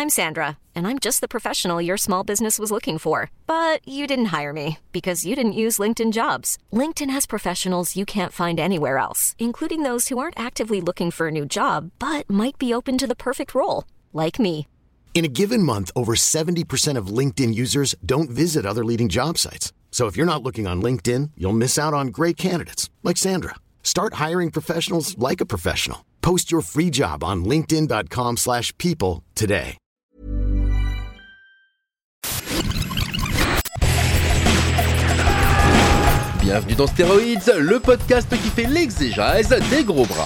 I'm Sandra, and I'm just the professional your small business was looking for. But you didn't hire me because you didn't use LinkedIn Jobs. LinkedIn has professionals you can't find anywhere else, including those who aren't actively looking for a new job, but might be open to the perfect role, like me. In a given month, over 70% of LinkedIn users don't visit other leading job sites. So if you're not looking on LinkedIn, you'll miss out on great candidates like Sandra. Start hiring professionals like a professional. Post your free job on linkedin.com/people today. Bienvenue dans Stéroïdes, le podcast qui fait l'exégèse des gros bras.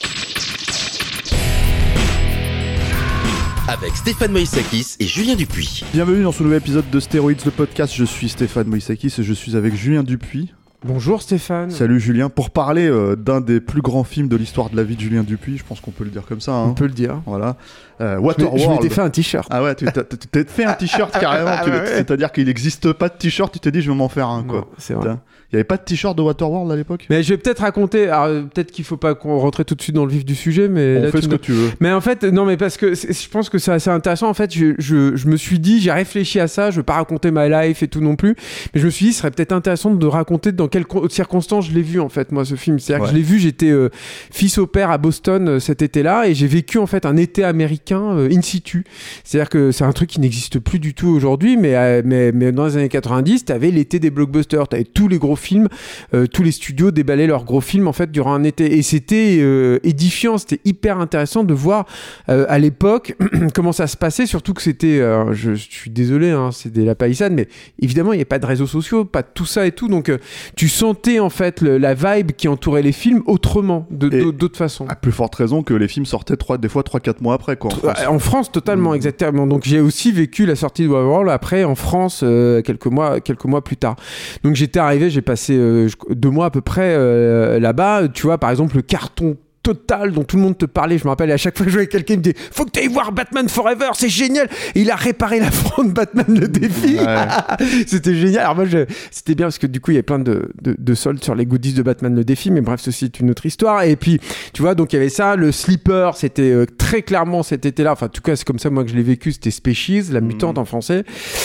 Avec Stéphane Moïsakis et Julien Dupuis. Bienvenue dans ce nouvel épisode de Stéroïdes, le podcast. Je suis Stéphane Moïsakis et je suis avec Julien Dupuis. Bonjour Stéphane. Salut Julien. Pour parler d'un des plus grands films de l'histoire de la vie de Julien Dupuis, je pense qu'on peut le dire comme ça. On peut le dire. Voilà. Waterworld. Je m'étais fait un t-shirt. Ah ouais, tu t'es fait un t-shirt carrément. C'est-à-dire qu'il n'existe pas de t-shirt, tu t'es dit je vais m'en faire un. Quoi. Non, c'est vrai. Il n'y avait pas de t-shirt de Waterworld à l'époque. Mais je vais peut-être raconter. Alors, peut-être qu'il ne faut pas qu'on rentre tout de suite dans le vif du sujet, mais on fait ce que tu veux. Mais en fait, non, mais parce que je pense que c'est assez intéressant. En fait, je me suis dit, j'ai réfléchi à ça. Je ne veux pas raconter ma life et tout non plus, mais je me suis dit, ce serait peut-être intéressant de raconter dans quelles circonstances je l'ai vu en fait, moi, ce film. C'est-à-dire que je l'ai vu. J'étais fils au père à Boston cet été-là, et j'ai vécu en fait un été américain in situ. C'est-à-dire que c'est un truc qui n'existe plus du tout aujourd'hui, mais dans les années 90, t'avais l'été des blockbusters, t'avais tous les gros films. Tous les studios déballaient leurs gros films en fait durant un été, et c'était édifiant, c'était hyper intéressant de voir à l'époque comment ça se passait, surtout que c'était je suis désolé, hein, c'est des la palissade, mais évidemment il n'y avait pas de réseaux sociaux, pas de tout ça et tout, donc tu sentais en fait la vibe qui entourait les films autrement, d'autres façons. À plus forte raison que les films sortaient des fois 3-4 mois après quoi, en France totalement, exactement. Donc j'ai aussi vécu la sortie de Waterworld après en France quelques mois plus tard. Donc j'étais arrivé, j'ai passé 2 mois à peu près là-bas. Tu vois, par exemple, le carton total dont tout le monde te parlait, je me rappelle, à chaque fois que je voyais quelqu'un, il me disait faut que tu ailles voir Batman Forever, c'est génial, et il a réparé la fronde Batman le défi. C'était génial. Alors moi c'était bien parce que du coup il y avait plein de soldes sur les goodies de Batman le défi, mais bref, ceci est une autre histoire. Et puis tu vois, donc il y avait ça, le Sleeper, c'était très clairement cet été-là, enfin en tout cas c'est comme ça moi que je l'ai vécu, c'était Species, la mutante en français.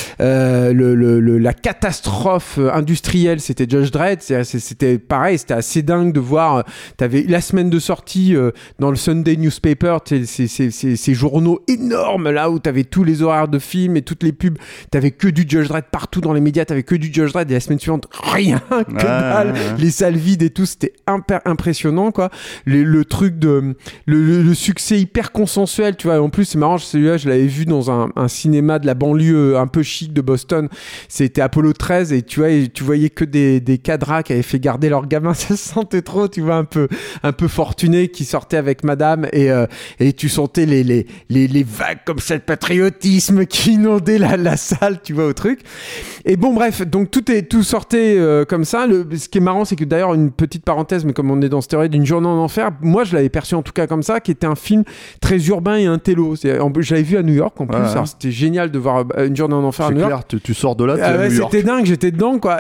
La catastrophe industrielle, c'était Judge Dredd. C'était pareil, c'était assez dingue de voir, t'avais la semaine de sortie dans le Sunday Newspaper, ces journaux énormes là où t'avais tous les horaires de films et toutes les pubs, t'avais que du Judge Dredd partout dans les médias, t'avais que du Judge Dredd, et la semaine suivante rien, que dalle, les salles vides et tout, c'était impressionnant quoi. Le truc de le succès hyper consensuel, tu vois. En plus c'est marrant, celui-là je l'avais vu dans un cinéma de la banlieue un peu chic de Boston, c'était Apollo 13, et tu voyais que des cadras qui avaient fait garder leurs gamins, ça se sentait trop, tu vois, un peu fortuné qui sortait avec madame, et tu sentais les vagues comme ça de patriotisme qui inondaient la salle, tu vois, au truc. Et bon bref, donc tout sortait comme ça. Ce qui est marrant, c'est que d'ailleurs, une petite parenthèse, mais comme on est dans Stéroïdes, Une journée en enfer, moi je l'avais perçu en tout cas comme ça, qui était un film très urbain et intello. Je l'avais vu à New York en plus, alors c'était génial de voir Une journée en enfer à New York. C'est clair, tu sors de là, à New York. C'était dingue, j'étais dedans quoi.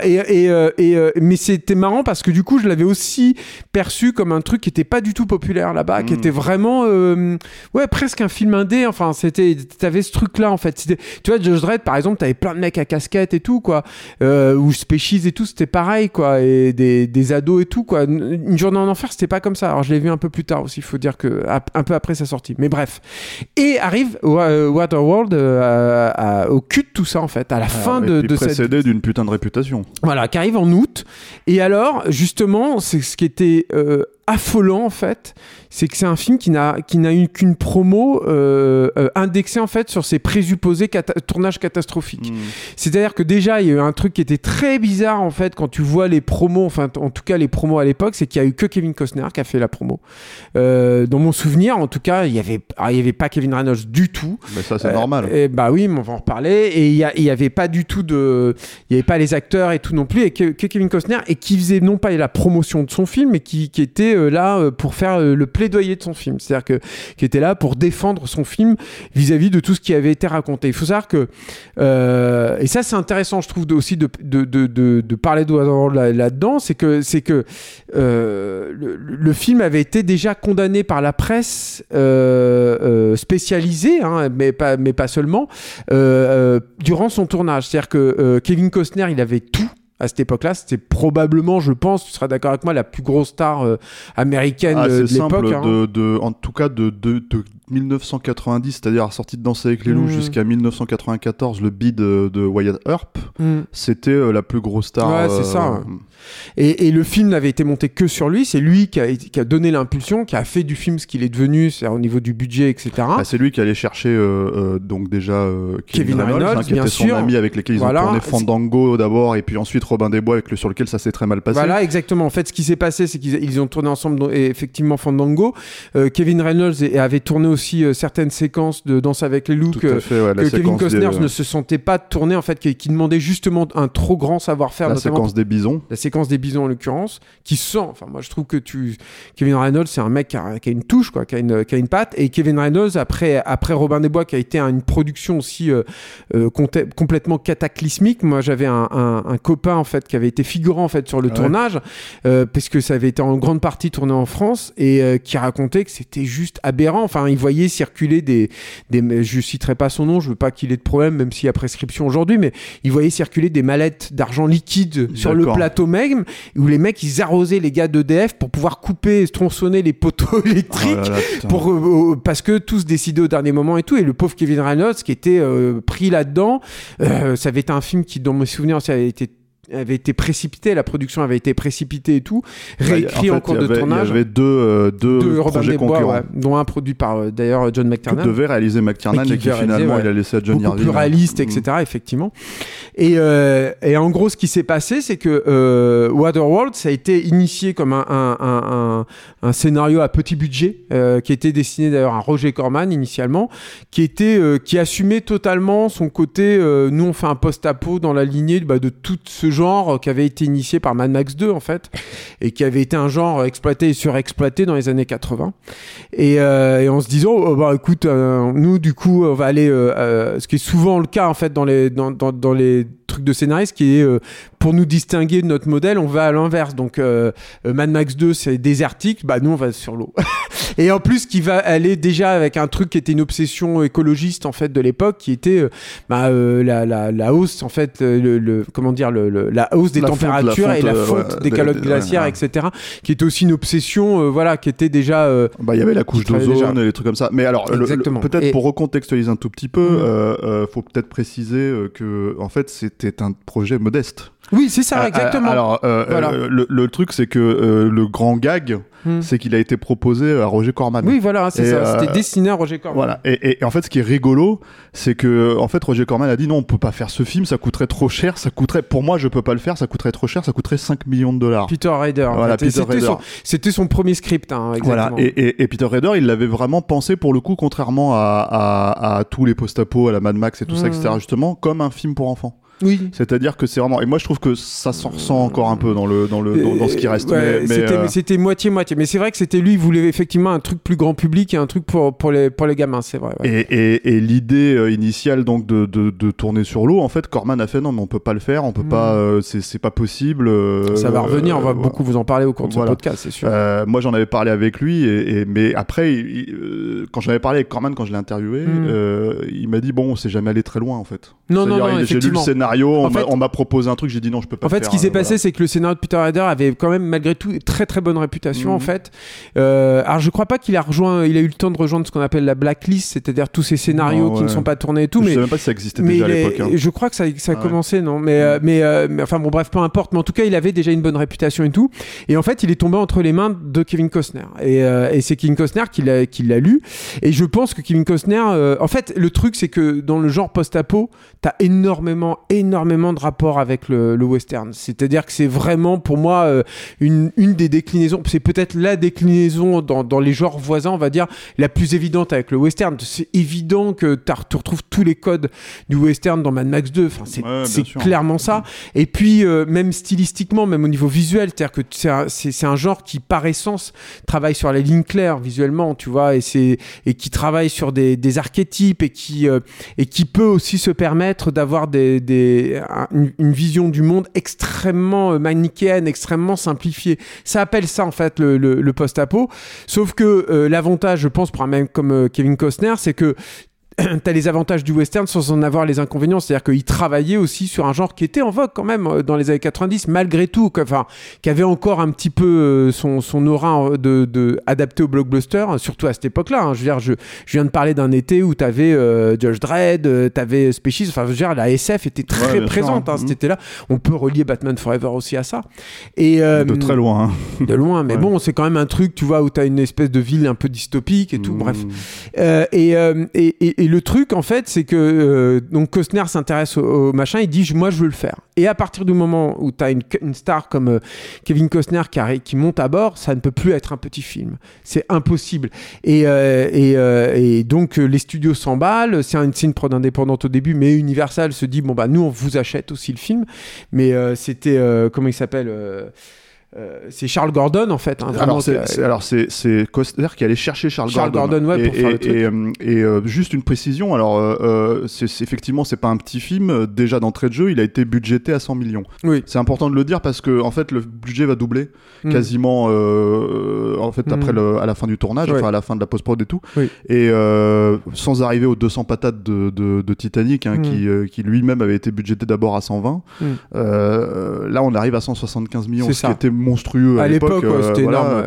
Mais c'était marrant parce que du coup je l'avais aussi perçu comme un truc qui était pas du tout populaire là-bas, qui était vraiment presque un film indé. Enfin t'avais ce truc là en fait, tu vois, Judge Dredd par exemple, t'avais plein de mecs à casquette et tout quoi, ou Species et tout, c'était pareil quoi, et des ados et tout quoi. Une journée en enfer, c'était pas comme ça. Alors je l'ai vu un peu plus tard aussi, il faut dire que un peu après sa sortie, mais bref. Et arrive Waterworld au cul de tout ça en fait, à la fin de précédé d'une putain de réputation, voilà, qui arrive en août. Et alors justement, c'est ce qui était affolant en fait, c'est que c'est un film qui n'a eu qu'une promo indexée en fait sur ses présupposés tournages catastrophiques. C'est-à-dire que déjà il y a eu un truc qui était très bizarre en fait quand tu vois les promos, enfin en tout cas les promos à l'époque, c'est qu'il y a eu que Kevin Costner qui a fait la promo. Dans mon souvenir en tout cas, il y avait pas Kevin Reynolds du tout. Mais ça c'est normal. Et bah oui, mais on va en reparler. Et il y avait pas du tout il y avait pas les acteurs et tout non plus, et que Kevin Costner, et qui faisait non pas la promotion de son film, mais qui était là pour faire le plaidoyer de son film, c'est-à-dire qui était là pour défendre son film vis-à-vis de tout ce qui avait été raconté. Il faut savoir que et ça c'est intéressant, je trouve, aussi de parler de Waterworld là-dedans, c'est que le film avait été déjà condamné par la presse spécialisée, hein, mais pas seulement, durant son tournage. C'est-à-dire que Kevin Costner, il avait tout. À cette époque-là, c'était probablement, je pense, tu seras d'accord avec moi, la plus grosse star américaine de l'époque. Simple, en tout cas de 1990, c'est-à-dire sortie de Danser avec les loups, jusqu'à 1994, le bid de Wyatt Earp, c'était la plus grosse star. Ouais, c'est ça. Et le film n'avait été monté que sur lui. C'est lui qui a donné l'impulsion, qui a fait du film ce qu'il est devenu, c'est-à-dire au niveau du budget, etc. C'est lui qui allait chercher donc déjà Kevin Reynolds, qui était son ami avec lequel ils ont tourné Fandango d'abord, et puis ensuite Robin des Bois sur lequel ça s'est très mal passé. Voilà, exactement. En fait, ce qui s'est passé, c'est qu'ils ont tourné ensemble effectivement Fandango. Kevin Reynolds avait tourné aussi certaines séquences de Danse avec les loups que Kevin Costner ne se sentait pas tourner, en fait, qui demandait justement un trop grand savoir-faire. La séquence des bisons. La séquence des bisons en l'occurrence, qui sent, enfin moi je trouve que Kevin Reynolds c'est un mec qui a une touche, quoi, qui a une patte, et Kevin Reynolds après Robin des Bois, qui a été une production aussi complètement cataclysmique. Moi j'avais un copain en fait qui avait été figurant en fait sur le tournage, parce que ça avait été en grande partie tourné en France, et qui racontait que c'était juste aberrant. Enfin, il voyait circuler je citerai pas son nom, je veux pas qu'il ait de problème, même s'il y a prescription aujourd'hui, mais il voyait circuler des mallettes d'argent liquide sur le plateau même, où les mecs ils arrosaient les gars d'EDF pour pouvoir couper, tronçonner les poteaux électriques, parce que tout se décidait au dernier moment et tout. Et le pauvre Kevin Reynolds qui était pris là-dedans, ça avait été un film qui, dans mes souvenirs, ça avait été précipité, la production avait été précipitée et tout, réécrit en cours de tournage. Il y avait deux projets concurrents, dont un produit par d'ailleurs John McTiernan, que devait réaliser McTiernan, et qui finalement il a laissé à John Irving, beaucoup plus réaliste, etc. Effectivement. Et en gros, ce qui s'est passé, c'est que Waterworld, ça a été initié comme un scénario à petit budget, qui était destiné d'ailleurs à Roger Corman initialement, qui assumait totalement son côté. Nous, on fait un post-apo dans la lignée de tout ce genre qui avait été initié par Mad Max 2 en fait, et qui avait été un genre exploité et surexploité dans les années 80, et en se disant écoute, nous du coup on va aller ce qui est souvent le cas en fait dans les trucs de scénaristes, qui est pour nous distinguer de notre modèle, on va à l'inverse. Donc Mad Max 2 c'est désertique, nous on va sur l'eau. Et en plus qui va aller déjà avec un truc qui était une obsession écologiste en fait de l'époque, qui était la hausse en fait, la hausse des températures et la fonte des calottes glaciaires, etc., qui était aussi une obsession qui était déjà il y avait la couche d'ozone et les trucs comme ça. Mais alors peut-être pour recontextualiser un tout petit peu, faut peut-être préciser que en fait c'était un projet modeste. Oui, c'est ça, exactement. Alors, le truc, c'est que le grand gag, c'est qu'il a été proposé à Roger Corman. Oui, voilà, c'est ça. C'était destiné à Roger Corman. Voilà. Et en fait, ce qui est rigolo, c'est que en fait, Roger Corman a dit non, on peut pas faire ce film, ça coûterait trop cher, pour moi, je peux pas le faire, ça coûterait trop cher, ça coûterait 5 millions de dollars. Peter Rader. Voilà, c'était son premier script, exactement. Voilà. Et Peter Rader, il l'avait vraiment pensé, pour le coup, contrairement à tous les post-apo, à la Mad Max et tout ça, etc., justement, comme un film pour enfants. Oui. C'est-à-dire que c'est vraiment, et moi je trouve que ça s'en ressent encore un peu dans ce qui reste. C'était moitié-moitié. Mais c'est vrai que c'était lui, il voulait effectivement un truc plus grand public et un truc pour les gamins, c'est vrai. Ouais. Et l'idée initiale donc de tourner sur l'eau, en fait, Corman a fait non, mais on peut pas le faire, on peut pas, c'est pas possible. Ça va revenir, on va beaucoup vous en parler au cours de ce podcast, c'est sûr. Moi j'en avais parlé avec lui, mais après, quand j'en avais parlé avec Corman, quand je l'ai interviewé, il m'a dit bon, on s'est jamais allé très loin en fait. Non, j'ai lu le scénario, on m'a proposé un truc, j'ai dit non, je peux pas faire. En fait, ce qui s'est passé, c'est que le scénario de Peter Rader avait quand même, malgré tout, très très bonne réputation en fait. Alors, je crois pas qu'il a eu le temps de rejoindre ce qu'on appelle la blacklist, c'est-à-dire tous ces scénarios qui ne sont pas tournés et tout. Je sais même pas si ça existait déjà à l'époque. Je crois que ça a commencé, non. Mais enfin bon, bref, peu importe. Mais en tout cas, il avait déjà une bonne réputation et tout. Et en fait, il est tombé entre les mains de Kevin Costner. Et c'est Kevin Costner qui l'a lu. Et je pense que Kevin Costner, en fait, le truc, c'est que dans le genre post-apo, t'as énormément énormément de rapport avec le western. C'est-à-dire que c'est vraiment, pour moi, une des déclinaisons, c'est peut-être la déclinaison dans les genres voisins, on va dire, la plus évidente avec le western. C'est évident que tu retrouves tous les codes du western dans Mad Max 2. Enfin, c'est clairement ça. Et puis, même stylistiquement, même au niveau visuel, c'est-à-dire que c'est un genre qui, par essence, travaille sur les lignes claires visuellement, tu vois, et qui travaille sur des archétypes et qui peut aussi se permettre d'avoir une vision du monde extrêmement manichéenne, extrêmement simplifiée. Ça appelle ça, en fait, le post-apo. Sauf que l'avantage, je pense, pour un mec comme Kevin Costner, c'est que t'as les avantages du western sans en avoir les inconvénients, c'est-à-dire qu'il travaillait aussi sur un genre qui était en vogue quand même dans les années 90 malgré tout, qui avait encore un petit peu son aura de adapté au blockbuster, surtout à cette époque-là, hein. Je veux dire, je viens de parler d'un été où t'avais Judge Dredd, t'avais Species, enfin je veux dire, la SF était très présente cet été-là. On peut relier Batman Forever aussi à ça. Et, de très loin. Hein. De loin, mais bon, c'est quand même un truc, tu vois, où t'as une espèce de ville un peu dystopique et tout, bref. Et le truc, en fait, c'est que donc Costner s'intéresse au machin, il dit moi je veux le faire. Et à partir du moment où tu as une star comme Kevin Costner qui monte à bord, ça ne peut plus être un petit film. C'est impossible. Et donc les studios s'emballent, c'est une prod indépendante au début, mais Universal se dit bon bah nous on vous achète aussi le film. Mais c'était comment il s'appelle c'est Charles Gordon en fait. Hein, alors c'est Costner qui allait chercher Charles Gordon ouais, pour faire le truc. Et juste une précision. Alors effectivement c'est pas un petit film. Déjà d'entrée de jeu, il a été budgété à 100 millions. Oui. C'est important de le dire parce que en fait le budget va doubler quasiment en fait après à la fin du tournage, enfin à la fin de la post-prod et tout. Oui. Et sans arriver aux 200 patates de Titanic hein, qui lui-même avait été budgété d'abord à 120. Là on arrive à 175 millions, ce qui était monstrueux à l'époque, c'était voilà.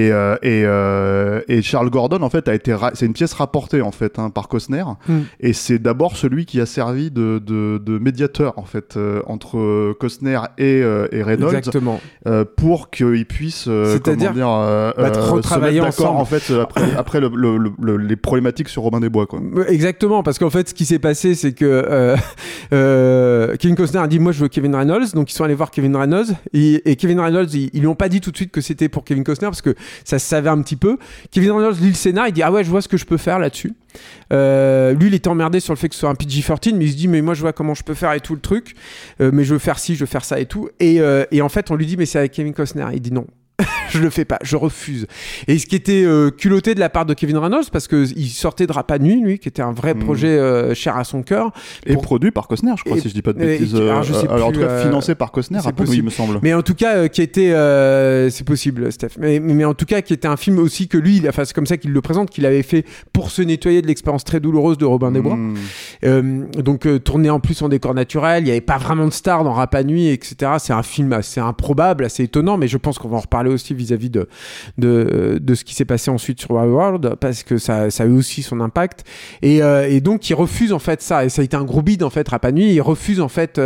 Énorme. Et Charles Gordon en fait c'est une pièce rapportée en fait hein, par Costner et c'est d'abord celui qui a servi de médiateur en fait entre Costner et Reynolds. Exactement. Pour qu'ils puissent c'est-à-dire retravailler ensemble en fait après les problématiques sur Robin des Bois quoi. Exactement, parce qu'en fait ce qui s'est passé c'est que Kevin Costner a dit moi je veux Kevin Reynolds, donc ils sont allés voir Kevin Reynolds et Kevin Reynolds ils lui ont pas dit tout de suite que c'était pour Kevin Costner parce que ça se savait un petit peu. Kevin Reynolds lit le scénar, il dit ah ouais je vois ce que je peux faire là-dessus. Lui il était emmerdé sur le fait que ce soit un PG-13 mais il se dit mais moi je vois comment je peux faire et tout le truc, mais je veux faire ci, je veux faire ça et tout et en fait on lui dit mais c'est avec Kevin Costner, il dit non. Je le fais pas, je refuse. Et ce qui était culotté de la part de Kevin Reynolds, parce qu'il sortait de Rapa Nui, lui, qui était un vrai projet cher à son cœur. Et produit par Costner, je crois, si je dis pas de bêtises. Alors en tout cas, financé par Costner, Rapa Nui, il me semble. Mais en tout cas, qui était... c'est possible, Steph. Mais en tout cas, qui était un film aussi que lui, enfin, c'est comme ça qu'il le présente, qu'il avait fait pour se nettoyer de l'expérience très douloureuse de Robin des Bois. Donc, tourné en plus en décor naturel, il n'y avait pas vraiment de stars dans Rapa Nui, etc. C'est un film assez improbable, assez étonnant, mais je pense qu'on va en reparler aussi vis-à-vis de ce qui s'est passé ensuite sur Waterworld, parce que ça a eu aussi son impact et donc il refuse en fait ça, et ça a été un gros bide en fait Rapa Nui, il refuse en fait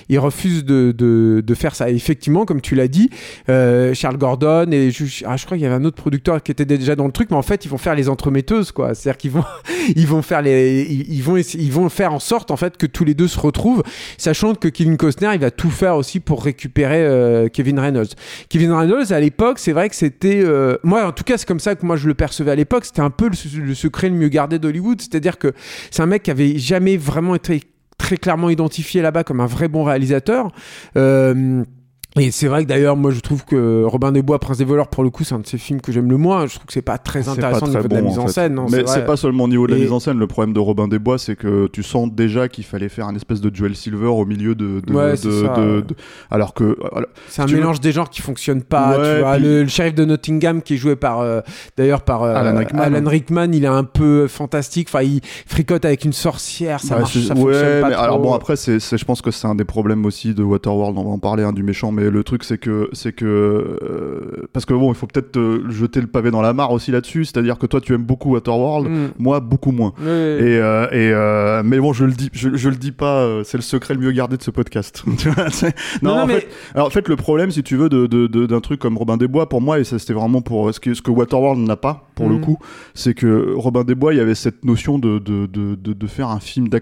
de faire ça. Et effectivement comme tu l'as dit, Charles Gordon et je crois qu'il y avait un autre producteur qui était déjà dans le truc, mais en fait ils vont faire les entremetteuses quoi, c'est-à-dire qu'ils vont faire en sorte en fait que tous les deux se retrouvent, sachant que Kevin Costner il va tout faire aussi pour récupérer Kevin Reynolds. Kevin Reynolds à l'époque, c'est vrai que c'était moi en tout cas c'est comme ça que moi je le percevais à l'époque, c'était un peu le secret le mieux gardé d'Hollywood, c'est-à-dire que c'est un mec qui avait jamais vraiment été très clairement identifié là-bas comme un vrai bon réalisateur. Et c'est vrai que d'ailleurs moi je trouve que Robin des Bois, Prince des voleurs, pour le coup c'est un de ces films que j'aime le moins. Je trouve que c'est pas très intéressant au niveau de la mise en scène, non, mais c'est pas seulement au niveau de la mise en scène. Le problème de Robin des Bois, c'est que tu sens déjà qu'il fallait faire un espèce de Joel Silver au milieu alors que c'est un mélange des genres qui fonctionne pas, tu vois. Le shérif de Nottingham qui est joué par Alan Rickman, il est un peu fantastique, enfin il fricote avec une sorcière, ça fonctionne pas trop. Alors bon après je pense que c'est un des problèmes aussi de Waterworld, on va en parler du méchant, mais le truc c'est que parce que bon il faut peut-être jeter le pavé dans la mare aussi là-dessus, c'est-à-dire que toi tu aimes beaucoup Waterworld, moi beaucoup moins. Mais bon je le dis pas, c'est le secret le mieux gardé de ce podcast. En fait le problème si tu veux d'un truc comme Robin des Bois pour moi, et ça c'était vraiment pour ce que Waterworld n'a pas pour le coup, c'est que Robin des Bois il y avait cette notion de faire un film d'action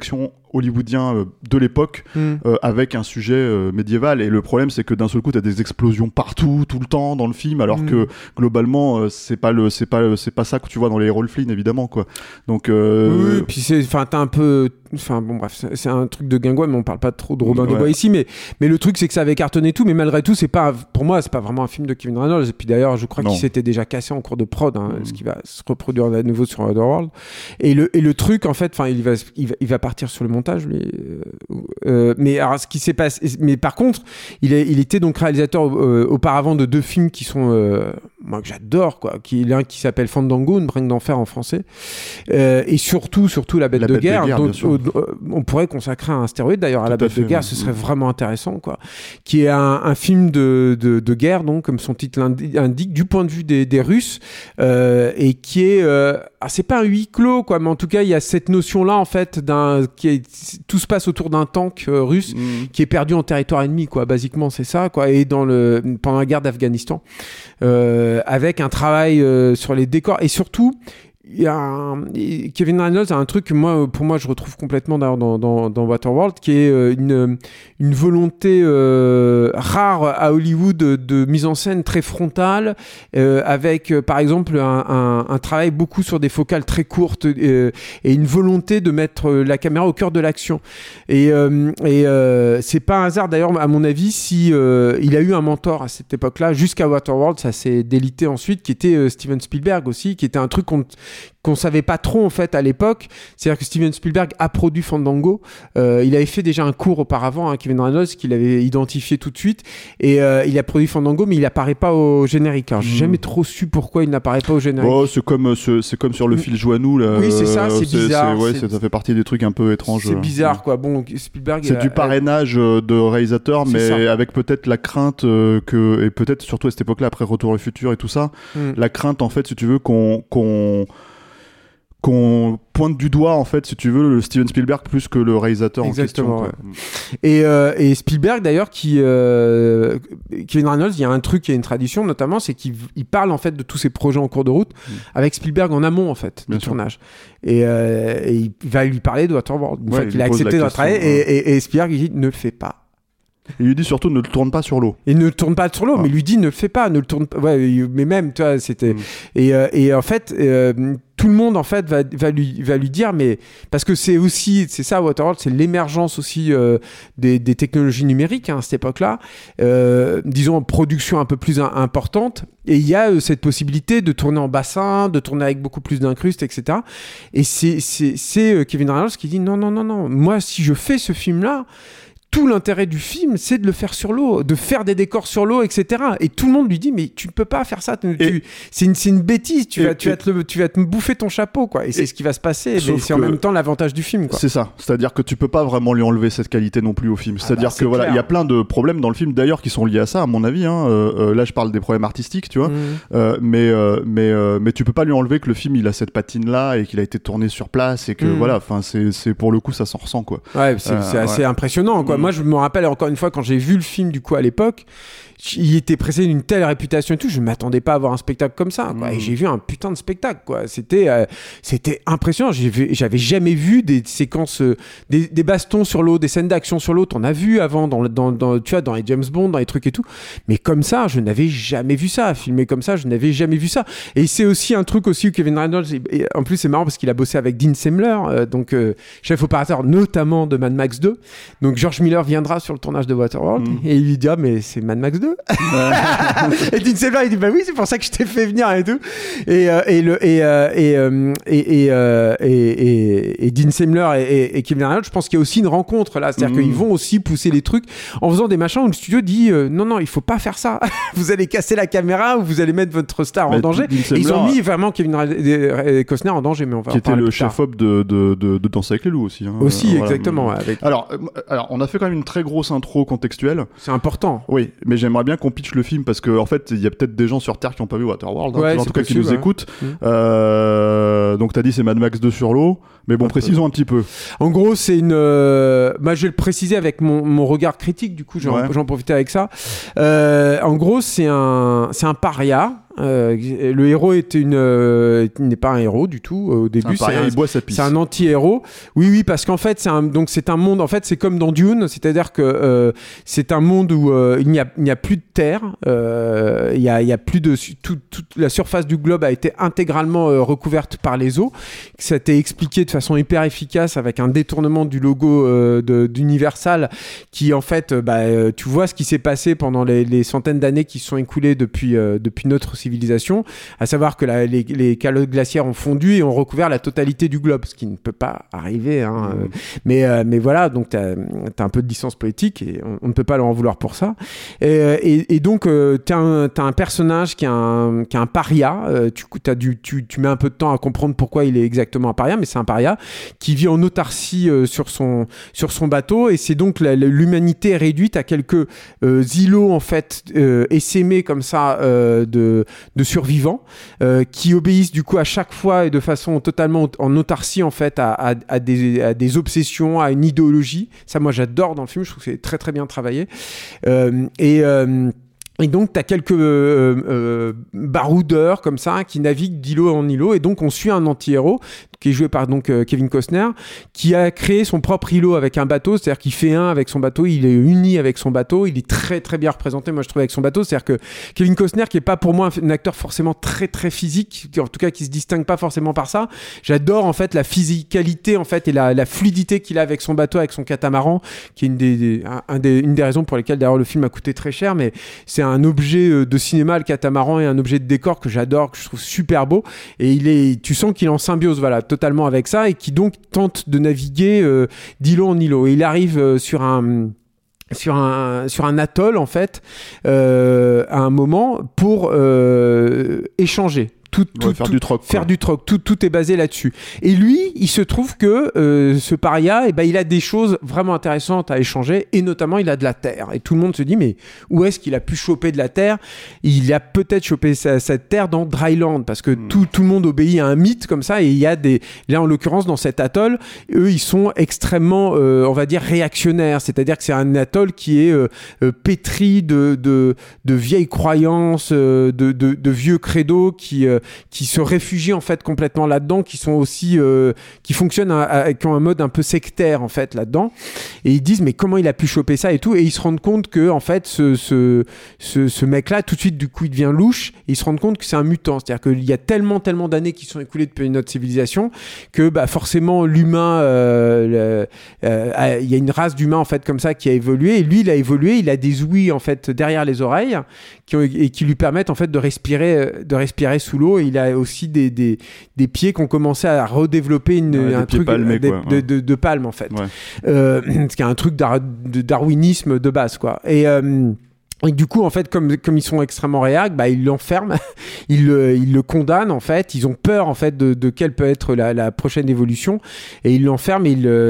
hollywoodien de l'époque avec un sujet médiéval. Et le problème, c'est que d'un seul coup, t'as des explosions partout, tout le temps dans le film, alors que globalement, c'est pas ça que tu vois dans les Errol Flynn, évidemment, quoi. Donc oui, puis t'as un peu, bon bref, c'est un truc de guingois, mais on parle pas trop de Robin des Bois ici, mais le truc, c'est que ça avait cartonné tout, mais malgré tout, pour moi, c'est pas vraiment un film de Kevin Reynolds. Et puis d'ailleurs, je crois qu'il s'était déjà cassé en cours de prod, ce qui va se reproduire à nouveau sur Otherworld. Et le truc, en fait, il va partir sur le montage, lui. Mais alors, ce qui s'est passé, mais par contre, il était donc réalisateur auparavant de 2 films qui sont, moi, que j'adore, quoi. L'un qui s'appelle Fandango, Une bringue d'enfer en français, et surtout La Bête de guerre, dont on pourrait consacrer un stéroïde d'ailleurs à La Bête de guerre, ce serait vraiment intéressant, quoi. Qui est un film de guerre, donc, comme son titre l'indique, du point de vue des Russes, et qui est, c'est pas un huis clos, quoi, mais en tout cas, il y a cette notion-là, en fait, tout se passe autour d'un tank russe qui est perdu en territoire ennemi, quoi. Basiquement, c'est ça, quoi. Et pendant la guerre d'Afghanistan, avec un travail sur les décors, et surtout, Kevin Reynolds a un truc que pour moi je retrouve complètement dans Waterworld, qui est une volonté rare à Hollywood de mise en scène très frontale, avec par exemple un travail beaucoup sur des focales très courtes, et une volonté de mettre la caméra au cœur de l'action, et c'est pas un hasard d'ailleurs, à mon avis, si il a eu un mentor à cette époque-là jusqu'à Waterworld. Ça s'est délité ensuite, qui était Steven Spielberg aussi, qui était un truc qu'on savait pas trop, en fait, à l'époque. C'est-à-dire que Steven Spielberg a produit Fandango. Il avait fait déjà un cours auparavant, Kevin Reynolds, qu'il avait identifié tout de suite, et il a produit Fandango, mais il apparaît pas au générique. Alors, j'ai jamais trop su pourquoi il n'apparaît pas au générique. C'est comme sur Le Fil Joannou, là. Oui, c'est ça, c'est bizarre. Ça fait partie des trucs un peu étranges. C'est bizarre, quoi. Bon, Spielberg... C'est du parrainage de réalisateur, mais avec peut-être la crainte et peut-être surtout à cette époque-là, après Retour au futur et tout ça, la crainte, en fait, si tu veux, qu'on pointe du doigt, en fait, si tu veux, le Steven Spielberg plus que le réalisateur. Exactement, en question. Ouais. Et Spielberg, d'ailleurs, Kevin Reynolds, il y a un truc, il y a une tradition, notamment, c'est qu'il parle, en fait, de tous ses projets en cours de route avec Spielberg en amont, en fait, du tournage. Et il va lui parler de Waterworld. Une fois qu'il a accepté de travailler, et Spielberg, il dit, ne le fais pas. Il lui dit surtout, ne le tourne pas sur l'eau. Il ne le tourne pas sur l'eau, mais il lui dit, ne le fais pas, ne le tourne pas. Ouais, mais même, tu vois, c'était... Et en fait... tout le monde, en fait, va lui dire, mais parce que c'est ça, Waterworld, c'est l'émergence aussi des technologies numériques, à cette époque-là, disons en production un peu plus importante, et il y a cette possibilité de tourner en bassin, de tourner avec beaucoup plus d'incrustes, etc. Et c'est Kevin Reynolds qui dit non, moi, si je fais ce film-là, tout l'intérêt du film, c'est de le faire sur l'eau, de faire des décors sur l'eau, etc. Et tout le monde lui dit, mais tu ne peux pas faire ça. C'est une bêtise. Tu vas te bouffer ton chapeau, quoi. Et c'est ce qui va se passer. Mais c'est en même temps l'avantage du film, quoi. C'est ça. C'est-à-dire que tu peux pas vraiment lui enlever cette qualité non plus au film. C'est-à-dire que voilà, il y a plein de problèmes dans le film, d'ailleurs, qui sont liés à ça, à mon avis. Là, je parle des problèmes artistiques, tu vois. Mais tu peux pas lui enlever que le film, il a cette patine-là et qu'il a été tourné sur place et que voilà. Enfin, c'est pour le coup, ça s'en ressent, quoi. Ouais, c'est assez impressionnant, quoi. Moi, je me rappelle encore une fois quand j'ai vu le film, du coup, à l'époque, il était précédé d'une telle réputation et tout, je m'attendais pas à voir un spectacle comme ça, quoi. Et j'ai vu un putain de spectacle, quoi. C'était impressionnant. J'avais jamais vu des séquences, des bastons sur l'eau, des scènes d'action sur l'eau. T'en as vu avant tu vois, dans les James Bond, dans les trucs et tout. Mais comme ça, je n'avais jamais vu ça. Filmé comme ça, je n'avais jamais vu ça. Et c'est aussi un truc aussi où Kevin Reynolds, en plus, c'est marrant parce qu'il a bossé avec Dean Semler, donc chef opérateur notamment de Mad Max 2. Donc George Miller viendra sur le tournage de Waterworld et il lui dit, mais c'est Mad Max 2. Et Dean Semler, il dit, bah oui, c'est pour ça que je t'ai fait venir et tout. Et Dean Semler et Kevin Reynolds, je pense qu'il y a aussi une rencontre là, c'est-à-dire qu'ils vont aussi pousser les trucs en faisant des machins où le studio dit non, il faut pas faire ça. Vous allez casser la caméra ou vous allez mettre votre star en danger. Et ils ont mis vraiment Kevin Costner en danger, mais on va qui était le chef-op de Danse avec les loups aussi. Aussi, voilà. Exactement. Avec... Alors, on a fait quand même une très grosse intro contextuelle. C'est important. Oui, mais j'aimerais bien qu'on pitch le film parce que en fait, il y a peut-être des gens sur Terre qui n'ont pas vu Waterworld, en tout cas qui nous écoutent. Donc t'as dit c'est Mad Max 2 sur l'eau, mais bon, précisons un petit peu. En gros, c'est une. Je vais le préciser avec mon regard critique. Du coup, j'en profitais avec ça. En gros, c'est un paria. Le héros n'est pas un héros du tout au début. Il boit sa pisse. C'est un anti-héros. Oui, parce qu'en fait, c'est un monde. En fait, c'est comme dans Dune, c'est-à-dire que c'est un monde où il n'y a plus de terre. Il y a plus de toute la surface du globe a été intégralement recouverte par les eaux. Ça a été expliqué de façon hyper efficace avec un détournement du logo d'Universal, qui en fait, tu vois ce qui s'est passé pendant les centaines d'années qui se sont écoulées depuis notre civilisation, à savoir que les calottes glaciaires ont fondu et ont recouvert la totalité du globe, ce qui ne peut pas arriver. Mais voilà, donc t'as un peu de licence poétique et on ne peut pas leur en vouloir pour ça. Et donc t'as un personnage qui est un paria. Tu mets un peu de temps à comprendre pourquoi il est exactement un paria, mais c'est un paria qui vit en autarcie sur son bateau, et c'est donc l'humanité est réduite à quelques îlots en fait essaimés comme ça de survivants qui obéissent du coup à chaque fois et de façon totalement en autarcie en fait à des obsessions, à une idéologie. Ça, moi j'adore dans le film, je trouve que c'est très très bien travaillé. Et donc, tu as quelques baroudeurs comme ça qui naviguent d'îlot en îlot, et donc on suit un anti-héros qui est joué par Kevin Costner, qui a créé son propre îlot avec un bateau, c'est-à-dire qu'il fait un avec son bateau, il est uni avec son bateau, il est très très bien représenté, moi je trouve, avec son bateau. C'est-à-dire que Kevin Costner, qui est pas pour moi un acteur forcément très très physique, en tout cas qui se distingue pas forcément par ça, j'adore en fait la physicalité en fait et la fluidité qu'il a avec son bateau, avec son catamaran, qui est une des raisons pour lesquelles d'ailleurs le film a coûté très cher, mais c'est un objet de cinéma, le catamaran, et un objet de décor que j'adore, que je trouve super beau, et tu sens qu'il est en symbiose, voilà, totalement avec ça, et qui donc tente de naviguer d'îlot en îlot. Et il arrive sur un atoll en fait à un moment pour échanger. Faire du troc. Faire du troc. Tout est basé là-dessus. Et lui, il se trouve que ce paria, il a des choses vraiment intéressantes à échanger, et notamment il a de la terre. Et tout le monde se dit, mais où est-ce qu'il a pu choper de la terre ? Il a peut-être chopé cette terre dans Dryland, parce que tout le monde obéit à un mythe comme ça, et il y a là en l'occurrence dans cet atoll, eux ils sont extrêmement, on va dire, réactionnaires. C'est-à-dire que c'est un atoll qui est pétri de vieilles croyances, de vieux credos qui se réfugient en fait complètement là-dedans, qui sont aussi qui fonctionnent qui ont un mode un peu sectaire en fait là-dedans, et ils disent mais comment il a pu choper ça et tout, et ils se rendent compte que en fait ce mec-là tout de suite du coup il devient louche, et ils se rendent compte que c'est un mutant, c'est-à-dire qu'il y a tellement d'années qui sont écoulées depuis notre civilisation que forcément l'humain il y a une race d'humains en fait comme ça qui a évolué, et lui il a évolué, il a des ouïes en fait derrière les oreilles qui lui permettent en fait de respirer sous l'eau, et il a aussi des pieds qui ont commencé à redévelopper un truc palmés, de palme en fait, ce qui est un truc de darwinisme de base quoi. Et du coup, en fait, comme ils sont extrêmement réacs, ils l'enferment, ils le condamnent, en fait. Ils ont peur, en fait, de quelle peut être la prochaine évolution. Et ils l'enferment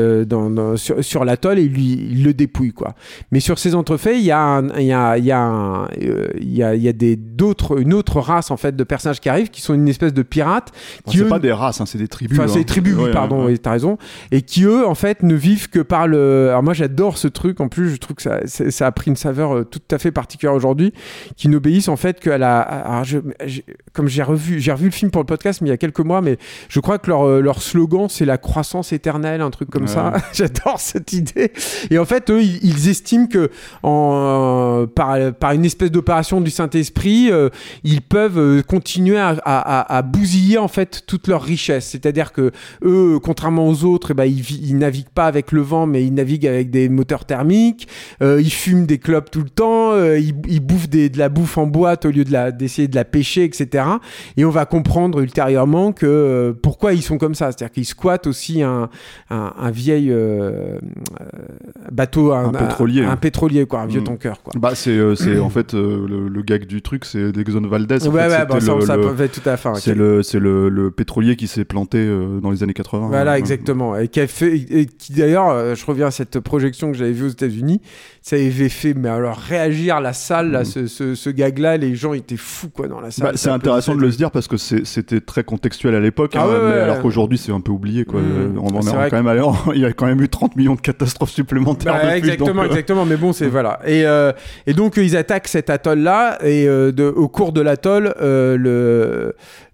sur l'atoll, et ils le dépouillent, quoi. Mais sur ces entrefaits, il y a une autre race, en fait, de personnages qui arrivent, qui sont une espèce de pirates. C'est pas des races, c'est des tribus. Enfin, c'est des tribus, oui, pardon, oui, t'as raison. Et qui, eux, en fait, ne vivent que par Alors, moi, j'adore ce truc. En plus, je trouve que ça a pris une saveur tout à fait particulière aujourd'hui, qui n'obéissent en fait qu'à comme j'ai revu le film pour le podcast, mais il y a quelques mois, mais je crois que leur slogan c'est la croissance éternelle, un truc comme ça. J'adore cette idée. Et en fait, eux, ils estiment que par une espèce d'opération du Saint-Esprit, ils peuvent continuer à bousiller en fait toute leur richesse. C'est-à-dire que eux, contrairement aux autres, ils naviguent pas avec le vent, mais ils naviguent avec des moteurs thermiques. Ils fument des clopes tout le temps. Ils bouffent de la bouffe en boîte au lieu d'essayer de la pêcher, etc. Et on va comprendre ultérieurement que pourquoi ils sont comme ça. C'est-à-dire qu'ils squattent aussi un vieil bateau, un pétrolier, quoi, un vieux tanker, quoi. C'est en fait le gag du truc, c'est d'Exxon Valdez. Ça peut être tout à fait. C'est le pétrolier qui s'est planté dans les années 80. Voilà, exactement. Et qui d'ailleurs, je reviens à cette projection que j'avais vue aux États-Unis, ça avait fait, mais alors réagir remplir la salle, là, ce gag-là, les gens étaient fous quoi, dans la salle. C'est intéressant de le se dire parce que c'était très contextuel à l'époque, alors qu'aujourd'hui c'est un peu oublié. Quoi. Il y a quand même eu 30 millions de catastrophes supplémentaires depuis. Exactement, mais bon, c'est voilà. Et donc ils attaquent cet atoll-là, et au cours de l'atoll, le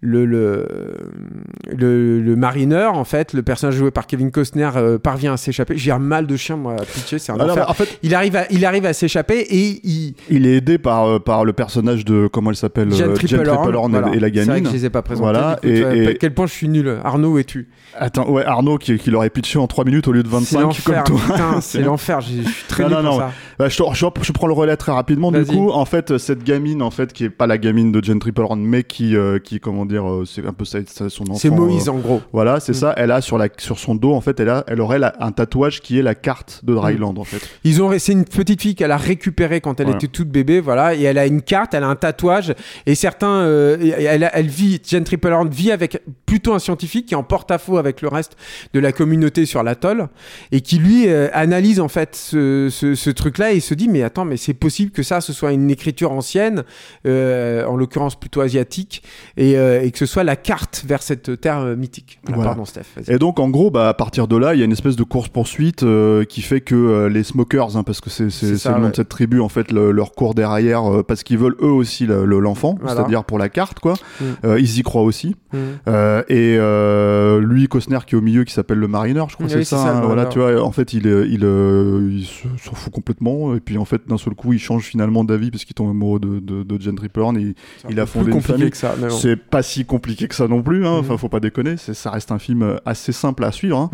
marineur, en fait, le personnage joué par Kevin Costner, parvient à s'échapper. J'ai un mal de chien, moi, à pitcher, c'est un enfer. En fait, il arrive à s'échapper et il est aidé par le personnage de, comment elle s'appelle, Jane Tripplehorn et la gamine. C'est vrai que je les ai pas présentés. Voilà, à quel point je suis nul. Arnaud, es-tu? Attends, ouais, Arnaud qui l'aurait pitché en 3 minutes au lieu de 25 comme toi. Putain, c'est l'enfer, je suis très nul pour ça. Bah, je prends le relais très rapidement. Du coup, en fait, cette gamine, en fait, qui est pas la gamine de Jane Tripplehorn, mais qui comment dire, c'est un peu ça, son enfant. C'est Moïse, en gros. Voilà, c'est ça. Elle a sur son dos, en fait, elle aurait un tatouage qui est la carte de Dryland, en fait. C'est une petite fille qu'elle a récupérée quand elle était toute bébé, voilà, et elle a une carte, elle a un tatouage, et certains, Jane Tripplehorn vit avec plutôt un scientifique qui est en porte-à-faux avec le reste de la communauté sur l'atoll, et qui lui analyse en fait ce truc-là, et il se dit mais attends, mais c'est possible que ce soit une écriture ancienne, en l'occurrence plutôt asiatique, et que ce soit la carte vers cette terre mythique. Voilà. Pardon, Steph. Vas-y. Et donc en gros, à partir de là, il y a une espèce de course-poursuite qui fait que les smokers, parce que c'est le nom de cette tribu, en fait, leur court derrière parce qu'ils veulent eux aussi l'enfant, c'est-à-dire pour la carte, quoi. Ils y croient aussi. Et lui, Costner, qui est au milieu, qui s'appelle le marineur, je crois, c'est ça. Voilà, tu vois, en fait, il s'en fout complètement. Et puis en fait, d'un seul coup, il change finalement d'avis parce qu'il tombe amoureux de Jane Tripplehorn. Et il a fondé une famille. C'est pas si compliqué que ça non plus. Enfin, faut pas déconner. Ça reste un film assez simple à suivre.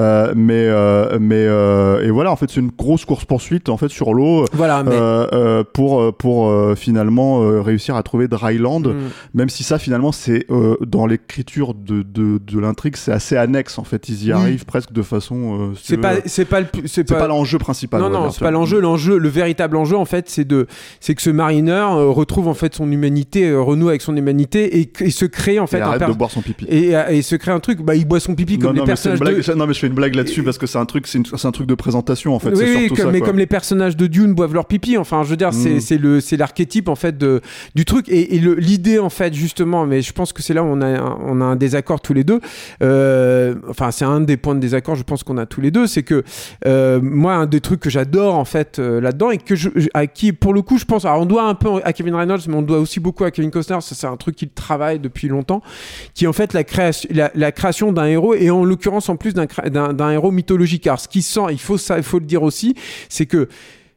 Et voilà, en fait, c'est une grosse course poursuite en fait sur l'eau. Voilà, pour finalement réussir à trouver Dryland, même si ça finalement c'est dans l'écriture de l'intrigue, c'est assez annexe en fait. Ils y arrivent presque de façon. C'est pas l'enjeu principal. Non, c'est pas l'enjeu. Le véritable enjeu en fait, c'est que ce marineur retrouve en fait son humanité, renoue avec son humanité et se crée en fait. Et arrête de boire son pipi. Et se crée un truc. Il boit son pipi comme les personnages. Non, mais je fais une blague là-dessus parce que c'est un truc de présentation en fait. Oui, comme les personnages de Dune boivent leur pipi. Enfin, je veux dire, c'est l'archétype en fait du truc et l'idée en fait justement. Mais je pense que c'est là où on a un désaccord tous les deux. Enfin, c'est un des points de désaccord. Je pense qu'on a tous les deux. C'est que moi, un des trucs que j'adore en fait là-dedans et à qui pour le coup, je pense. Alors, on doit un peu à Kevin Reynolds, mais on doit aussi beaucoup à Kevin Costner. Ça, c'est un truc qu'il travaille depuis longtemps, qui est en fait la création d'un héros et en l'occurrence en plus d'un héros mythologique. Alors, ce qui sent, il faut le dire aussi, c'est que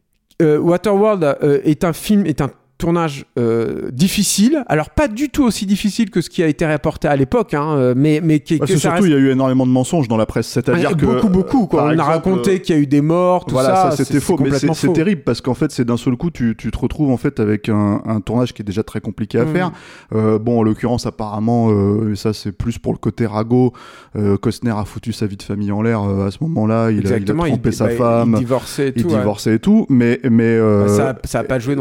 Waterworld est un tournage difficile, alors pas du tout aussi difficile que ce qui a été rapporté à l'époque, mais surtout il y a eu énormément de mensonges dans la presse, c'est-à-dire que beaucoup quoi. On a raconté qu'il y a eu des morts, tout ça c'était faux, mais c'est terrible parce qu'en fait c'est d'un seul coup tu te retrouves en fait avec un tournage qui est déjà très compliqué à faire. En l'occurrence apparemment ça c'est plus pour le côté ragot, Costner a foutu sa vie de famille en l'air à ce moment-là, il a trompé sa femme, il divorçait et tout, mais ça a pas joué dans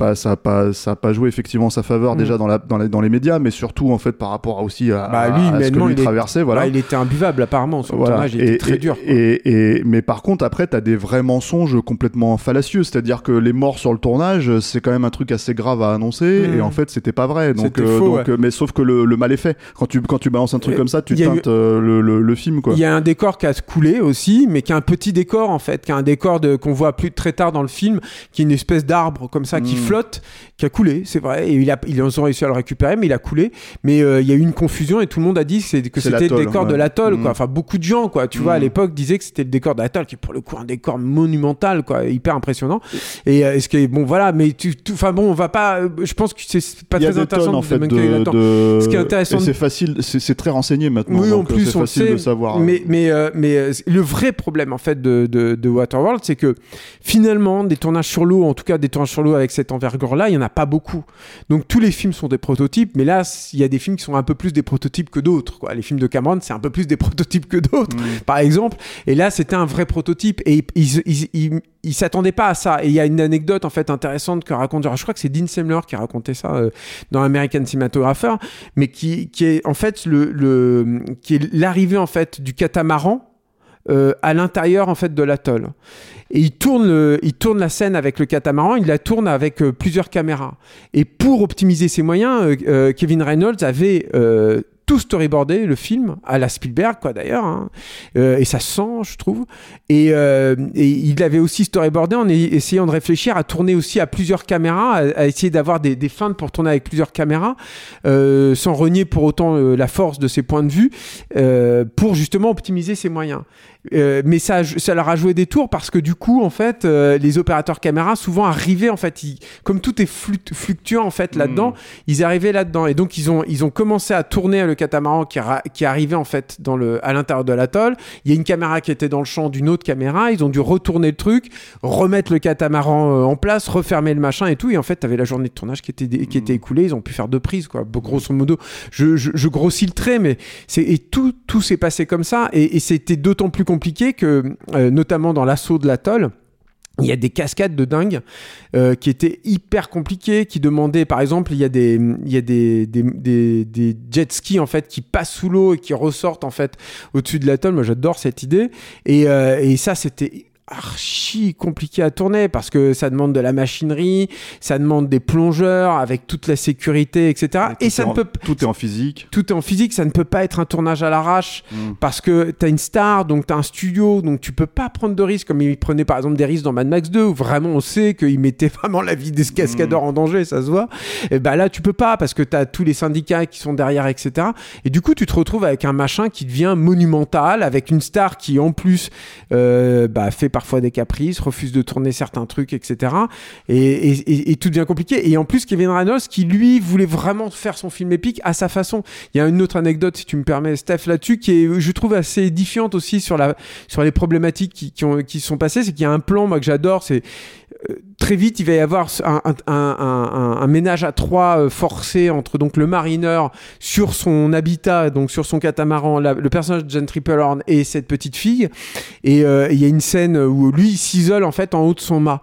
ça a pas joué effectivement en sa faveur déjà dans les médias, mais surtout en fait par rapport aussi à ce que lui traversait. Voilà. Il était imbuvable apparemment sur le tournage, il était très dur. Mais par contre après t'as des vrais mensonges complètement fallacieux, c'est-à-dire que les morts sur le tournage c'est quand même un truc assez grave à annoncer et en fait c'était pas vrai. Mais sauf que le mal est fait. Quand tu balances un truc comme ça, tu teintes le film quoi. Il y a un décor qui a coulé aussi, mais qui a un petit décor en fait, qui a un décor qu'on voit plus très tard dans le film, qui est une espèce d'arbre comme ça qui flotte, qui a coulé, c'est vrai, et ils ont réussi à le récupérer, mais il a coulé. Mais il y a eu une confusion et tout le monde a dit que c'était le décor de l'atoll, quoi. Enfin, beaucoup de gens, quoi, tu vois, à l'époque disaient que c'était le décor de l'atoll, qui est pour le coup un décor monumental, quoi, hyper impressionnant. Et ce qui est bon, voilà, mais on va pas. Je pense que c'est pas très intéressant en fait, là-dedans. Ce qui est intéressant, c'est facile, c'est très renseigné maintenant. Oui, donc en plus, c'est facile de savoir. Mais le vrai problème en fait de Waterworld, c'est que finalement, des tournages sur l'eau, en tout cas des tournages sur l'eau avec cette envergure-là, il y en a pas beaucoup. Donc tous les films sont des prototypes, mais là il y a des films qui sont un peu plus des prototypes que d'autres, quoi. Les films de Cameron, c'est un peu plus des prototypes que d'autres, par exemple. Et là c'était un vrai prototype et ils s'attendaient pas à ça. Et il y a une anecdote en fait intéressante que raconte, je crois que c'est Dean Semler qui a raconté ça dans American Cinematographer, mais qui est en fait qui est l'arrivée en fait du catamaran à l'intérieur en fait de l'atoll. Et il tourne la scène avec le catamaran, il la tourne avec plusieurs caméras. Et pour optimiser ses moyens, Kevin Reynolds avait tout storyboardé, le film, à la Spielberg, quoi, d'ailleurs, hein. Et ça se sent, je trouve. Et il avait aussi storyboardé en essayant de réfléchir à tourner aussi à plusieurs caméras, à essayer d'avoir des feintes pour tourner avec plusieurs caméras, sans renier pour autant la force de ses points de vue, pour justement optimiser ses moyens. Mais ça leur a joué des tours parce que du coup en fait les opérateurs caméra souvent arrivaient en fait comme tout est fluctuant en fait là-dedans, ils arrivaient là-dedans et donc ils ont commencé à tourner le catamaran qui arrivait en fait à l'intérieur de l'atoll. Il y a une caméra qui était dans le champ d'une autre caméra, ils ont dû retourner le truc, remettre le catamaran en place, refermer le machin et tout, et en fait t'avais la journée de tournage qui était écoulée, ils ont pu faire 2 prises quoi, grosso modo. Je grossis le trait, mais tout s'est passé comme ça et c'était d'autant plus compliqué que, notamment dans l'assaut de l'atoll, il y a des cascades de dingue qui étaient hyper compliquées, qui demandaient, par exemple, il y a des jet skis en fait qui passent sous l'eau et qui ressortent en fait au-dessus de l'atoll. Moi, j'adore cette idée. Et ça, c'était archi compliqué à tourner parce que ça demande de la machinerie, ça demande des plongeurs avec toute la sécurité, etc. Et ça ne peut tout est en physique. Tout est en physique, ça ne peut pas être un tournage à l'arrache parce que t'as une star, donc t'as un studio, donc tu peux pas prendre de risques comme ils prenaient par exemple des risques dans Mad Max 2 où vraiment on sait qu'ils mettaient vraiment la vie des cascadeurs en danger, ça se voit. Et bah là tu peux pas parce que t'as tous les syndicats qui sont derrière, etc. Et du coup tu te retrouves avec un machin qui devient monumental, avec une star qui en plus fait parfois des caprices, refuse de tourner certains trucs, etc. Et tout devient compliqué. Et en plus, Kevin Reynolds, qui lui voulait vraiment faire son film épique à sa façon. Il y a une autre anecdote, si tu me permets, Steph, là-dessus, qui est, je trouve, assez édifiante aussi sur les problématiques qui sont passées. C'est qu'il y a un plan, moi, que j'adore, c'est très vite, il va y avoir un ménage à 3 forcé entre donc le marineur sur son habitat, donc sur son catamaran, le personnage de Jeanne Tripplehorn et cette petite fille. Et il y a une scène où lui, il s'isole en fait en haut de son mât.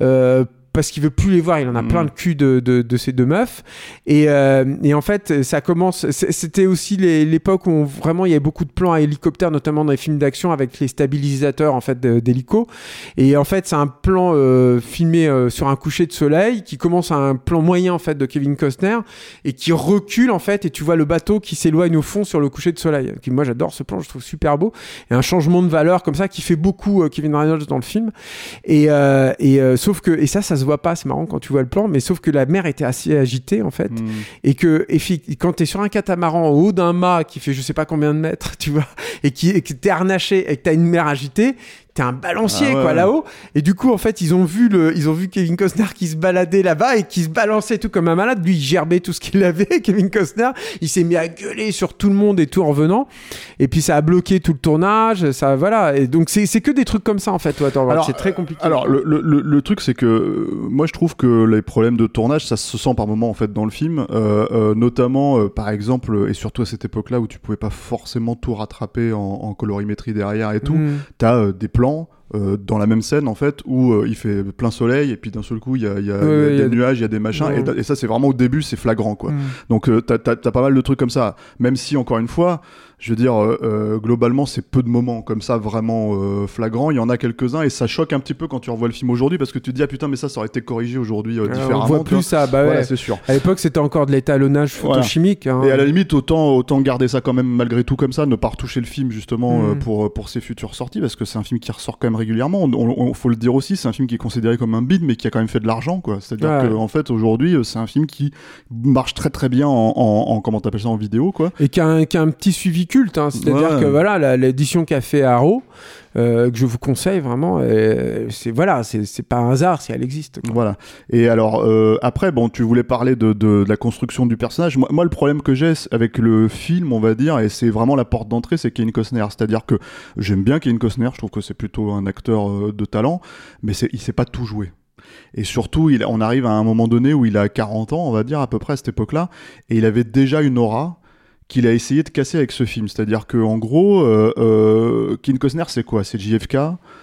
Parce qu'il veut plus les voir, il en a plein le cul de ces 2 meufs et en fait ça commence, c'était aussi l'époque où vraiment il y avait beaucoup de plans à hélicoptère, notamment dans les films d'action avec les stabilisateurs en fait d'hélico, et en fait c'est un plan filmé sur un coucher de soleil qui commence à un plan moyen en fait de Kevin Costner et qui recule en fait, et tu vois le bateau qui s'éloigne au fond sur le coucher de soleil. Moi j'adore ce plan, je trouve super beau, et un changement de valeur comme ça qui fait beaucoup Kevin Reynolds dans le film, et sauf que, et ça se voit pas, c'est marrant quand tu vois le plan, mais sauf que la mer était assez agitée en fait, et quand t'es sur un catamaran au haut d'un mât qui fait je sais pas combien de mètres, tu vois, et que t'es harnaché et que t'as une mer agitée, t'es un balancier quoi là-haut, et du coup en fait ils ont vu Kevin Costner qui se baladait là-bas et qui se balançait tout comme un malade. Lui il gerbait tout ce qu'il avait, Kevin Costner il s'est mis à gueuler sur tout le monde et tout en revenant, et puis ça a bloqué tout le tournage, ça, voilà. Et donc c'est que des trucs comme ça en fait, alors, c'est très compliqué. Alors le truc c'est que moi je trouve que les problèmes de tournage ça se sent par moments en fait dans le film, notamment par exemple, et surtout à cette époque là où tu pouvais pas forcément tout rattraper en colorimétrie derrière et tout, t'as des plans dans la même scène en fait où il fait plein soleil et puis d'un seul coup il y a des nuages, il y a des machins, et ça c'est vraiment au début, c'est flagrant quoi. Donc t'as pas mal de trucs comme ça, même si encore une fois je veux dire, globalement, c'est peu de moments comme ça vraiment flagrants. Il y en a quelques-uns et ça choque un petit peu quand tu revois le film aujourd'hui parce que tu te dis, ah putain, mais ça aurait été corrigé aujourd'hui différemment. On voit plus ça, bah voilà, ouais. c'est sûr. À l'époque, c'était encore de l'étalonnage photochimique. Hein. Et à la limite, autant garder ça quand même malgré tout comme ça, ne pas retoucher le film justement pour ses futures sorties, parce que c'est un film qui ressort quand même régulièrement. Faut le dire aussi, c'est un film qui est considéré comme un bide, mais qui a quand même fait de l'argent, quoi. C'est-à-dire qu'en fait, aujourd'hui, c'est un film qui marche très très bien en comment t'appelles ça, en vidéo, quoi. Et qui a un petit suivi culte, hein. C'est-à-dire que voilà, l'édition qu'a fait Arrow, que je vous conseille vraiment, c'est pas un hasard si elle existe, quoi. Voilà. Et alors après, bon, tu voulais parler de la construction du personnage. Moi, le problème que j'ai avec le film, on va dire, et c'est vraiment la porte d'entrée, c'est Kevin Costner. C'est-à-dire que j'aime bien Kevin Costner, je trouve que c'est plutôt un acteur de talent, mais il sait pas tout jouer. Et surtout, on arrive à un moment donné où il a 40 ans, on va dire, à peu près à cette époque-là, et il avait déjà une aura qu'il a essayé de casser avec ce film. C'est-à-dire qu'en gros, Kevin Costner, c'est quoi ? C'est JFK,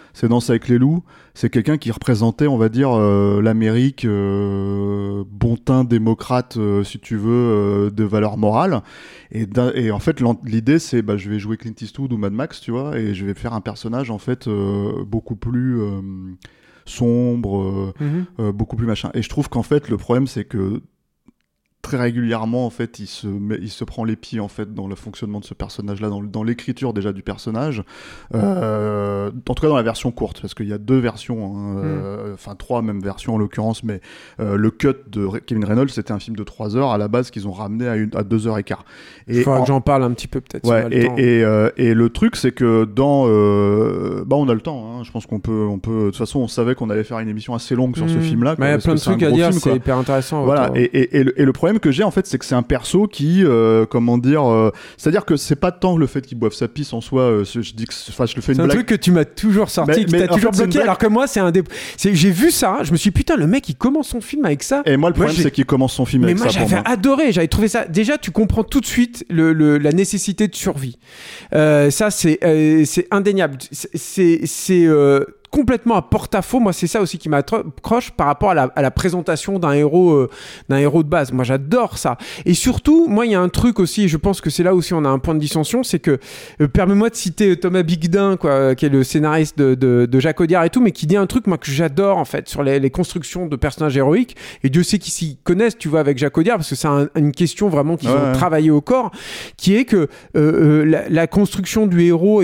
c'est Danse avec les loups. C'est quelqu'un qui représentait, on va dire, l'Amérique bon teint démocrate, si tu veux, de valeurs morales. Et en fait, l'idée, c'est je vais jouer Clint Eastwood ou Mad Max, tu vois, et je vais faire un personnage, en fait, beaucoup plus sombre, beaucoup plus machin. Et je trouve qu'en fait, le problème, c'est que très régulièrement, en fait, il se prend les pieds, en fait, dans le fonctionnement de ce personnage-là, dans l'écriture déjà du personnage, en tout cas dans la version courte, parce qu'il y a 2 versions, enfin 3 même versions en l'occurrence, mais le cut de Kevin Reynolds, c'était un film de 3 heures à la base qu'ils ont ramené à 2h15. Il faudra que j'en parle un petit peu peut-être. Ouais, et le truc, c'est que dans... on a le temps, hein, je pense qu'on peut... De toute façon, on savait qu'on allait faire une émission assez longue sur ce film-là. Il y a plein de trucs à dire, c'est hyper intéressant. Voilà, et le problème que j'ai, en fait, c'est que c'est un perso qui, c'est-à-dire que c'est pas tant le fait qu'il boive sa pisse en soi, je dis que, je le fais une blague. C'est un truc que tu m'as toujours sorti, que t'as toujours bloqué, alors que moi, j'ai vu ça, je me suis dit, putain, le mec, il commence son film avec ça. Et moi, le problème, c'est qu'il commence son film avec ça. Mais moi, j'avais adoré, j'avais trouvé ça. Déjà, tu comprends tout de suite la nécessité de survie. Ça, c'est indéniable. C'est complètement à porte-à-faux. Moi, c'est ça aussi qui m'accroche par rapport à la présentation d'un héros de base. Moi, j'adore ça. Et surtout, moi, il y a un truc aussi, et je pense que c'est là aussi on a un point de dissension, c'est que, permets-moi de citer Thomas Bigdin, qui est le scénariste de Jacques Audiard et tout, mais qui dit un truc, moi, que j'adore, en fait, sur les constructions de personnages héroïques. Et Dieu sait qu'ils s'y connaissent, tu vois, avec Jacques Audiard, parce que c'est une question vraiment qu'ils ont travaillé au corps, qui est que la construction du héros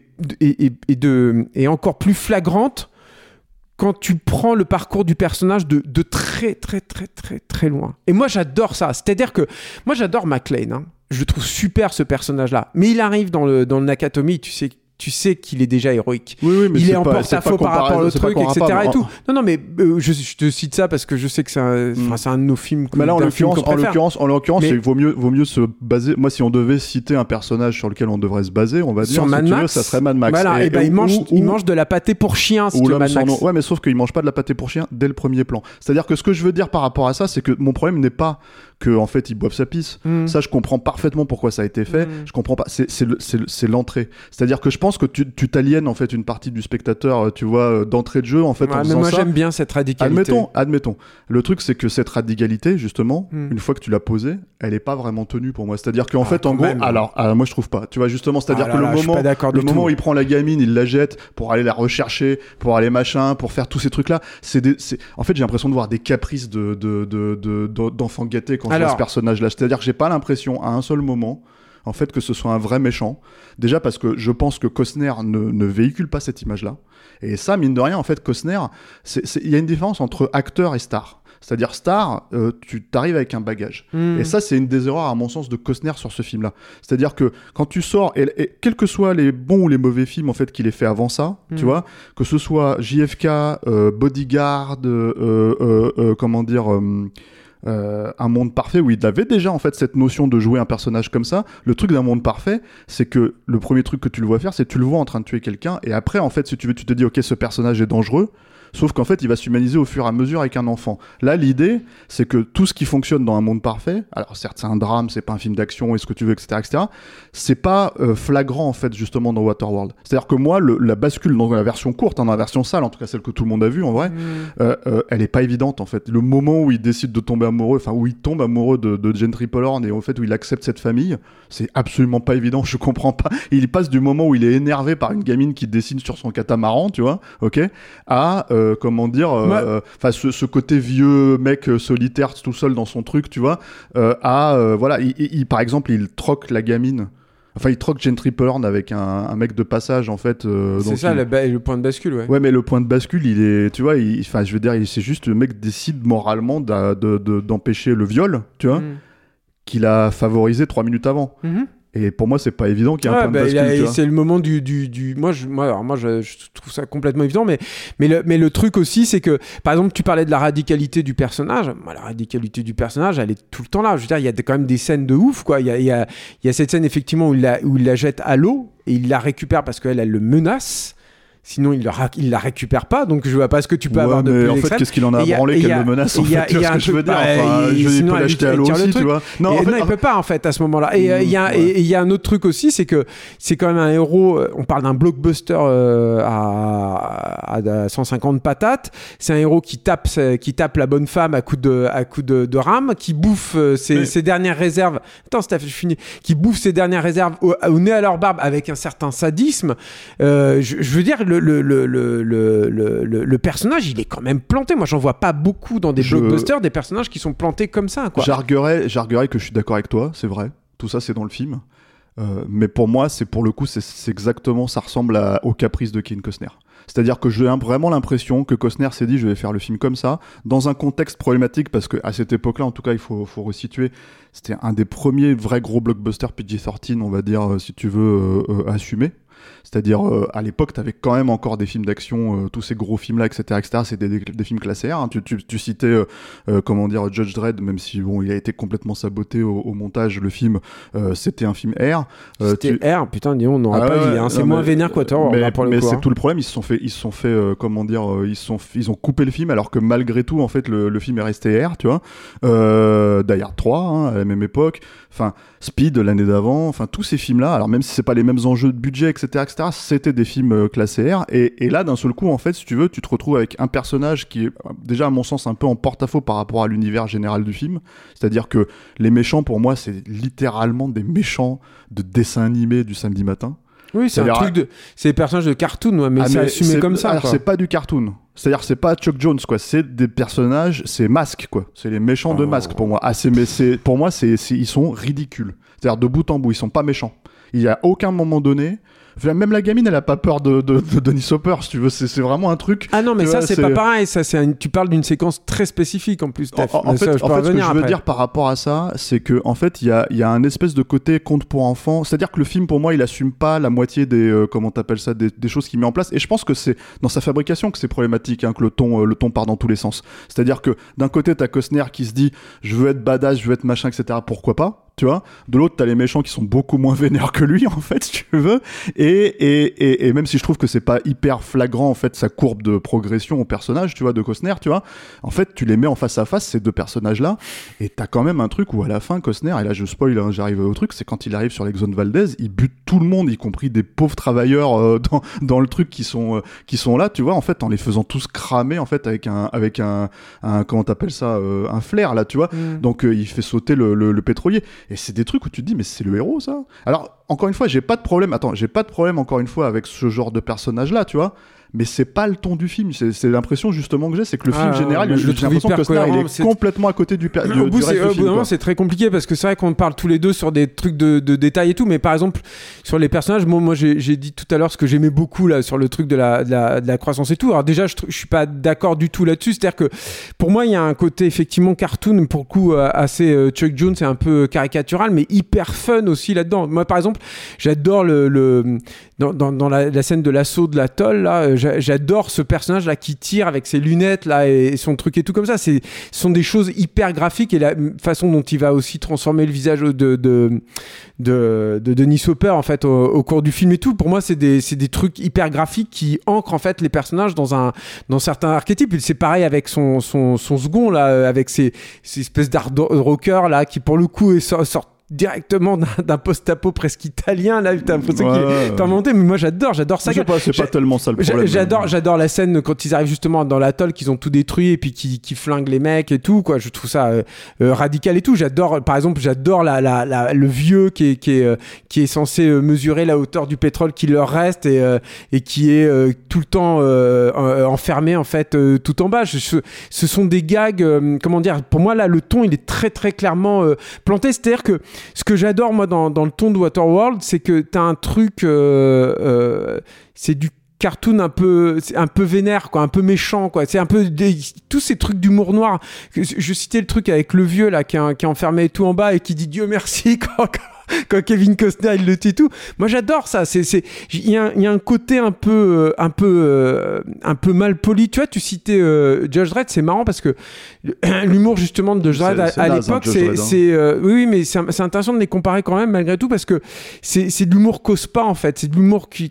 est encore plus flagrante quand tu prends le parcours du personnage de très très très très très loin. Et moi j'adore ça, c'est-à-dire que moi j'adore McClane, hein. Je trouve super ce personnage-là, mais il arrive dans le Nakatomi, tu sais qu'il est déjà héroïque. Oui, mais il est en porte-à-faux par rapport au truc, etc. et tout. Non, mais je te cite ça parce que je sais que c'est un de nos films. Mais là, en l'occurrence, il vaut mieux se baser. Moi, si on devait citer un personnage sur lequel on devrait se baser, on va dire, sur Mad Max, ça serait Mad Max. Voilà, il mange de la pâtée pour chien, si tu veux, Mad Max. Ouais, mais sauf qu'il mange pas de la pâtée pour chien dès le premier plan. C'est-à-dire que ce que je veux dire par rapport à ça, c'est que mon problème n'est pas que en fait il boive sa pisse. Ça, je comprends parfaitement pourquoi ça a été fait. Je comprends pas. C'est l'entrée. C'est-à-dire que je pense que tu t'aliènes en fait une partie du spectateur, tu vois, d'entrée de jeu en fait. Mais moi j'aime bien cette radicalité. Admettons. Le truc, c'est que cette radicalité, justement, une fois que tu l'as posée, elle est pas vraiment tenue pour moi. C'est-à-dire qu'en fait, en gros, alors moi je trouve pas. Tu vois, justement, c'est-à-dire que le moment où il prend la gamine, il la jette pour aller la rechercher, pour aller machin, pour faire tous ces trucs-là, en fait, j'ai l'impression de voir des caprices d'enfants gâtés quand je vois ce personnage-là. C'est-à-dire que j'ai pas l'impression à un seul moment, en fait, que ce soit un vrai méchant. Déjà parce que je pense que Costner ne véhicule pas cette image-là. Et ça, mine de rien, en fait, Costner, il y a une différence entre acteur et star. C'est-à-dire star, tu t'arrives avec un bagage. Et ça, c'est une des erreurs, à mon sens, de Costner sur ce film-là. C'est-à-dire que quand tu sors, et quels que soient les bons ou les mauvais films, en fait, qu'il ait fait avant ça, tu vois, que ce soit JFK, Bodyguard, un monde parfait, où il avait déjà en fait cette notion de jouer un personnage comme ça. Le truc d'un monde parfait, c'est que le premier truc que tu le vois faire, c'est que tu le vois en train de tuer quelqu'un, et après en fait, si tu veux, tu te dis ok, ce personnage est dangereux, sauf qu'en fait il va s'humaniser au fur et à mesure avec un enfant. Là, l'idée, c'est que tout ce qui fonctionne dans un monde parfait, alors certes c'est un drame, c'est pas un film d'action et ce que tu veux, etc., c'est pas flagrant en fait justement dans Waterworld. C'est-à-dire que moi, la bascule dans la version courte, dans la version sale, en tout cas celle que tout le monde a vue en vrai, elle est pas évidente en fait. Le moment où il décide de tomber amoureux, enfin où il tombe amoureux de Gentry Pollard, et en fait où il accepte cette famille, c'est absolument pas évident, je comprends pas. Il passe du moment où il est énervé par une gamine qui dessine sur son catamaran, tu vois, ok, à ce côté vieux mec solitaire tout seul dans son truc, tu vois, voilà, par exemple, il troque la gamine. Enfin, il troque Gentry Pollard avec un mec de passage, en fait. C'est ça, le point de bascule, ouais. Ouais, mais le point de bascule, il est, tu vois, je veux dire, c'est juste le mec décide moralement d'empêcher le viol, tu vois, qu'il a favorisé 3 minutes avant. Et pour moi, c'est pas évident qu'il y ait un point de bascule. C'est le moment moi, je trouve ça complètement évident, mais le truc aussi, c'est que, par exemple, tu parlais de la radicalité du personnage. La radicalité du personnage, elle est tout le temps là. Je veux dire, il y a quand même des scènes de ouf, quoi. Il y a cette scène, effectivement, où il la jette à l'eau et il la récupère parce qu'elle le menace. Sinon, il la récupère pas, donc je vois pas ce que tu peux avoir de plus en fait, qu'est-ce qu'il en a branlé qu'elle le menace, en fait, tu vois ce que je veux dire, il peut l'acheter à l'eau aussi, tu vois. Non, il peut pas, en fait, à ce moment-là. Et il y a un autre truc aussi, c'est que c'est quand même un héros, on parle d'un blockbuster à 150 patates, c'est un héros qui tape la bonne femme à coups de rame, qui bouffe ses dernières réserves. Attends, Steph, je finis. Qui bouffe ses dernières réserves au nez à leur barbe avec un certain sadisme. Je veux dire, le personnage, il est quand même planté. Moi, j'en vois pas beaucoup dans des blockbusters, des personnages qui sont plantés comme ça, quoi. J'arguerais que je suis d'accord avec toi, c'est vrai. Tout ça, c'est dans le film. Mais pour moi, c'est exactement, ça ressemble au caprice de Kevin Costner. C'est-à-dire que j'ai vraiment l'impression que Costner s'est dit, je vais faire le film comme ça, dans un contexte problématique, parce qu'à cette époque-là, en tout cas, il faut resituer, c'était un des premiers vrais gros blockbusters PG-13, on va dire, si tu veux, assumés. C'est-à-dire, à l'époque, t'avais quand même encore des films d'action, tous ces gros films-là, etc., c'était des films classés R. Hein. Tu citais, Judge Dredd, même si, bon, il a été complètement saboté au montage, le film, c'était un film R. C'était R, putain, dis-on n'aura pas vu, hein. C'est moins vénère que Waterworld, pour le coup. Mais c'est tout le problème, ils ont coupé le film, alors que malgré tout, en fait, le film est resté R, tu vois. Die Hard 3, hein, à la même époque. Enfin, Speed, l'année d'avant. Enfin, tous ces films-là, alors même si c'est pas les mêmes enjeux de budget, etc., c'était des films classés R. Et là, d'un seul coup, en fait, si tu veux, tu te retrouves avec un personnage qui est déjà, à mon sens, un peu en porte-à-faux par rapport à l'univers général du film. C'est-à-dire que les méchants, pour moi, c'est littéralement des méchants de dessins animés du samedi matin. Oui, c'est des personnages de cartoon, ouais, mais c'est assumé comme ça. Alors, quoi. C'est pas du cartoon. C'est-à-dire, c'est pas Chuck Jones, quoi. C'est des personnages, c'est Masque, quoi. C'est les méchants de Masque, pour moi. Pour moi, ils sont ridicules. C'est-à-dire, de bout en bout, ils sont pas méchants. Il y a aucun moment donné. Même la gamine, elle a pas peur de Dennis Hopper, si tu veux. C'est vraiment un truc. Ah non, mais ça, c'est pas pareil. Ça, tu parles d'une séquence très spécifique en plus, Steph. En fait, ce que je veux dire par rapport à ça, c'est que en fait, il y a un espèce de côté conte pour enfants. C'est-à-dire que le film, pour moi, il assume pas la moitié des des choses qu'il met en place. Et je pense que c'est dans sa fabrication que c'est problématique, hein, que le ton part dans tous les sens. C'est-à-dire que d'un côté, t'as Costner qui se dit, je veux être badass, je veux être machin, etc. Pourquoi pas? Tu vois, de l'autre t'as les méchants qui sont beaucoup moins vénères que lui, en fait, si tu veux, et même si je trouve que c'est pas hyper flagrant, en fait, sa courbe de progression au personnage, tu vois, de Costner, tu vois, en fait tu les mets en face à face, ces deux personnages là, et t'as quand même un truc où à la fin Costner, et là je spoil, hein, j'arrive au truc, c'est quand il arrive sur l'Exxon Valdez, il bute tout le monde, y compris des pauvres travailleurs dans le truc qui sont là, tu vois, en fait, en les faisant tous cramer, en fait, avec un comment t'appelles ça, un flair là, tu vois. Donc il fait sauter le pétrolier. Et c'est des trucs où tu te dis, mais c'est le héros, ça. Alors, encore une fois, j'ai pas de problème, encore une fois, avec ce genre de personnage-là, tu vois. Mais c'est pas le ton du film. C'est l'impression, justement, que j'ai, c'est que le film général, j'ai l'impression que Costner, il est complètement à côté du reste du film. C'est très compliqué parce que c'est vrai qu'on parle tous les deux sur des trucs de détails et tout, mais par exemple, sur les personnages, moi j'ai dit tout à l'heure ce que j'aimais beaucoup là, sur le truc de la croissance et tout. Alors déjà, je suis pas d'accord du tout là-dessus. C'est-à-dire que pour moi, il y a un côté effectivement cartoon, pour le coup, assez Chuck Jones, c'est un peu caricatural, mais hyper fun aussi là-dedans. Moi, par exemple, j'adore dans la scène de l'assaut de l'atoll, là, j'adore ce personnage là qui tire avec ses lunettes là et son truc et tout comme ça. Ce sont des choses hyper graphiques, et la façon dont il va aussi transformer le visage de Dennis Hopper en fait au cours du film et tout. Pour moi, c'est des trucs hyper graphiques qui ancrent en fait les personnages dans certains archétypes. C'est pareil avec son second là, avec ces espèces d'hard rocker là qui pour le coup sortent directement d'un post-apo presque italien là, t'as l'impression qu'il est inventé, mais moi j'adore ça. C'est pas tellement ça le problème. J'adore la scène quand ils arrivent justement dans l'atoll, qu'ils ont tout détruit et puis qui flinguent les mecs et tout, quoi. Je trouve ça radical et tout. Par exemple, j'adore le vieux qui est censé mesurer la hauteur du pétrole qui leur reste et qui est tout le temps enfermé en fait tout en bas. Ce sont des gags, comment dire, pour moi là le ton il est très très clairement planté. C'est-à-dire que ce que j'adore moi dans le ton de Waterworld, c'est que t'as un truc, c'est du cartoon un peu vénère, quoi, un peu méchant, quoi. C'est un peu tous ces trucs d'humour noir. Je citais le truc avec le vieux là qui est enfermé tout en bas et qui dit Dieu merci quand Kevin Costner il le tue et tout. Moi j'adore ça. Il y a un côté un peu mal poli. Tu vois, tu citais Judge Dredd, c'est marrant parce que l'humour justement de Judge Dredd à l'époque, oui, mais c'est intéressant de les comparer quand même malgré tout parce que c'est de l'humour cause pas en fait. C'est de l'humour qui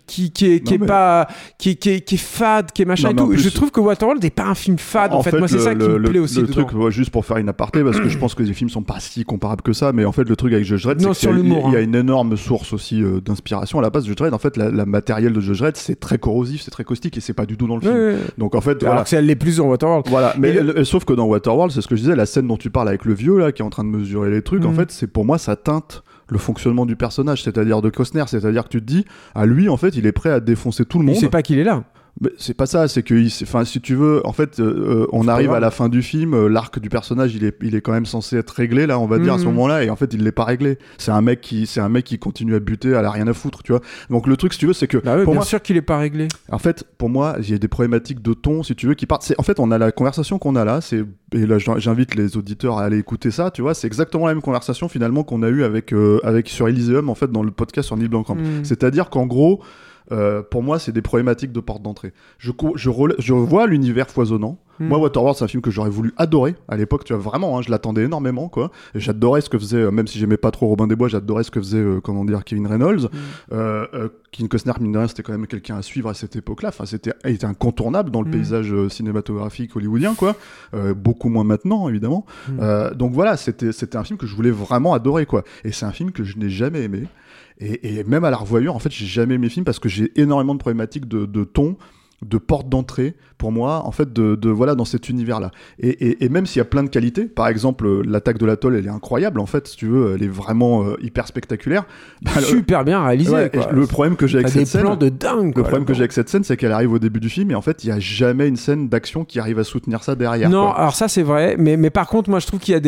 est fade, qui est machin et tout. Je trouve que Waterworld n'est pas un film fade en fait. Moi c'est ça qui me plaît aussi. Le truc, juste pour faire une aparté, parce que je pense que les films sont pas si comparables que ça, mais en fait le truc avec Judge Dredd, c'est qu'il y a une énorme source aussi d'inspiration à la base de Judge Dredd. En fait, la matériel de Judge Dredd, c'est très corrosif, c'est très caustique et c'est pas du tout dans le film. Ouais. Donc en fait, alors que elle l'est plus dans Waterworld. Voilà, mais sauf que dans Waterworld, c'est ce que je disais, la scène dont tu parles avec le vieux là qui est en train de mesurer les trucs, en fait, c'est pour moi ça teinte le fonctionnement du personnage, c'est-à-dire de Costner, c'est-à-dire que tu te dis, à lui en fait, il est prêt à défoncer tout le monde. Il sait pas qu'il est là. Mais c'est pas ça, c'est que, si tu veux, en fait, on arrive à la fin du film, l'arc du personnage, il est quand même censé être réglé là, on va dire à ce moment-là, et en fait, il l'est pas réglé. C'est un mec qui continue à buter, elle a rien à foutre, tu vois. Donc le truc, si tu veux, c'est que bien sûr qu'il est pas réglé. En fait, pour moi, il y a des problématiques de ton, si tu veux, qui partent. En fait, on a la conversation qu'on a là, et là, j'invite les auditeurs à aller écouter ça, tu vois. C'est exactement la même conversation finalement qu'on a eu avec sur Elysium, en fait, dans le podcast sur Neil Blomkamp. C'est-à-dire qu'en gros. Pour moi, c'est des problématiques de porte d'entrée. Je vois l'univers foisonnant. Moi, Waterworld, c'est un film que j'aurais voulu adorer à l'époque. Tu vois, vraiment, je l'attendais énormément, quoi. Et j'adorais ce que faisait, même si j'aimais pas trop Robin des Bois, j'adorais ce que faisait, Kevin Reynolds. Kevin Costner, mine de rien, c'était quand même quelqu'un à suivre à cette époque-là. Enfin, il était incontournable dans le paysage cinématographique hollywoodien, quoi. Beaucoup moins maintenant, évidemment. Donc voilà, c'était un film que je voulais vraiment adorer, quoi. Et c'est un film que je n'ai jamais aimé. Et même à la revoyure, en fait, j'ai jamais aimé le film parce que j'ai énormément de problématiques de ton, de porte d'entrée pour moi, en fait, voilà, dans cet univers-là. Et même s'il y a plein de qualités, par exemple, l'attaque de l'atoll, elle est incroyable, en fait, si tu veux, elle est vraiment hyper spectaculaire. Super bien réalisé, quoi. Le problème que j'ai avec cette scène, plans de dingue, quoi, le problème que j'ai avec cette scène, c'est qu'elle arrive au début du film et en fait, il y a jamais une scène d'action qui arrive à soutenir ça derrière. Non, quoi. alors ça c'est vrai, mais par contre, moi je trouve qu'il y a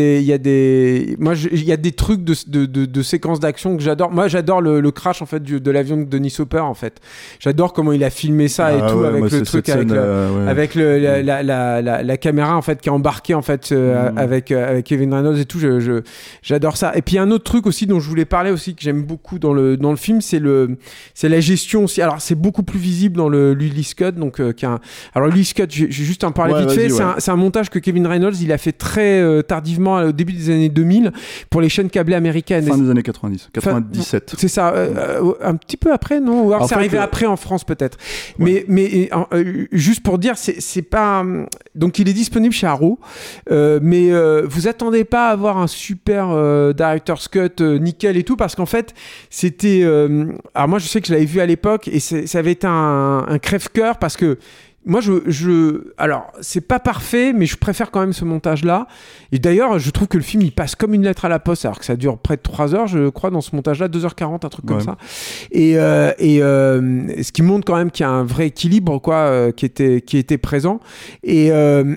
des trucs de séquences d'action que j'adore. Moi, j'adore le crash en fait de l'avion de Dennis Hopper en fait. J'adore comment il a filmé ça et tout avec le truc avec la caméra en fait qui est embarquée en fait avec Kevin Reynolds et tout. J'adore ça. Et puis il y a un autre truc aussi dont je voulais parler aussi que j'aime beaucoup dans le film, c'est la gestion aussi. Alors c'est beaucoup plus visible dans le Ulysses Cut, donc alors Ulysses Cut, je vais juste en parler vite fait. C'est un montage que Kevin Reynolds il a fait très tardivement au début des années 2000 pour les chaînes câblées américaines. Fin des années 90, 97. C'est ça, un petit peu après, non? Ou alors c'est arrivé après en France peut-être. Ouais. Mais juste pour dire, c'est pas. Donc il est disponible chez Arrow, mais vous attendez pas à avoir un super director's cut nickel et tout, parce qu'en fait c'était. Alors moi je sais que je l'avais vu à l'époque et ça avait été un crève-cœur parce que. Moi, alors, c'est pas parfait, mais je préfère quand même ce montage-là. Et d'ailleurs, je trouve que le film, il passe comme une lettre à la poste, alors que ça dure près de 3 heures, je crois, dans ce montage-là, 2h40, un truc comme ça. Et ce qui montre quand même qu'il y a un vrai équilibre, quoi, qui était présent. Mais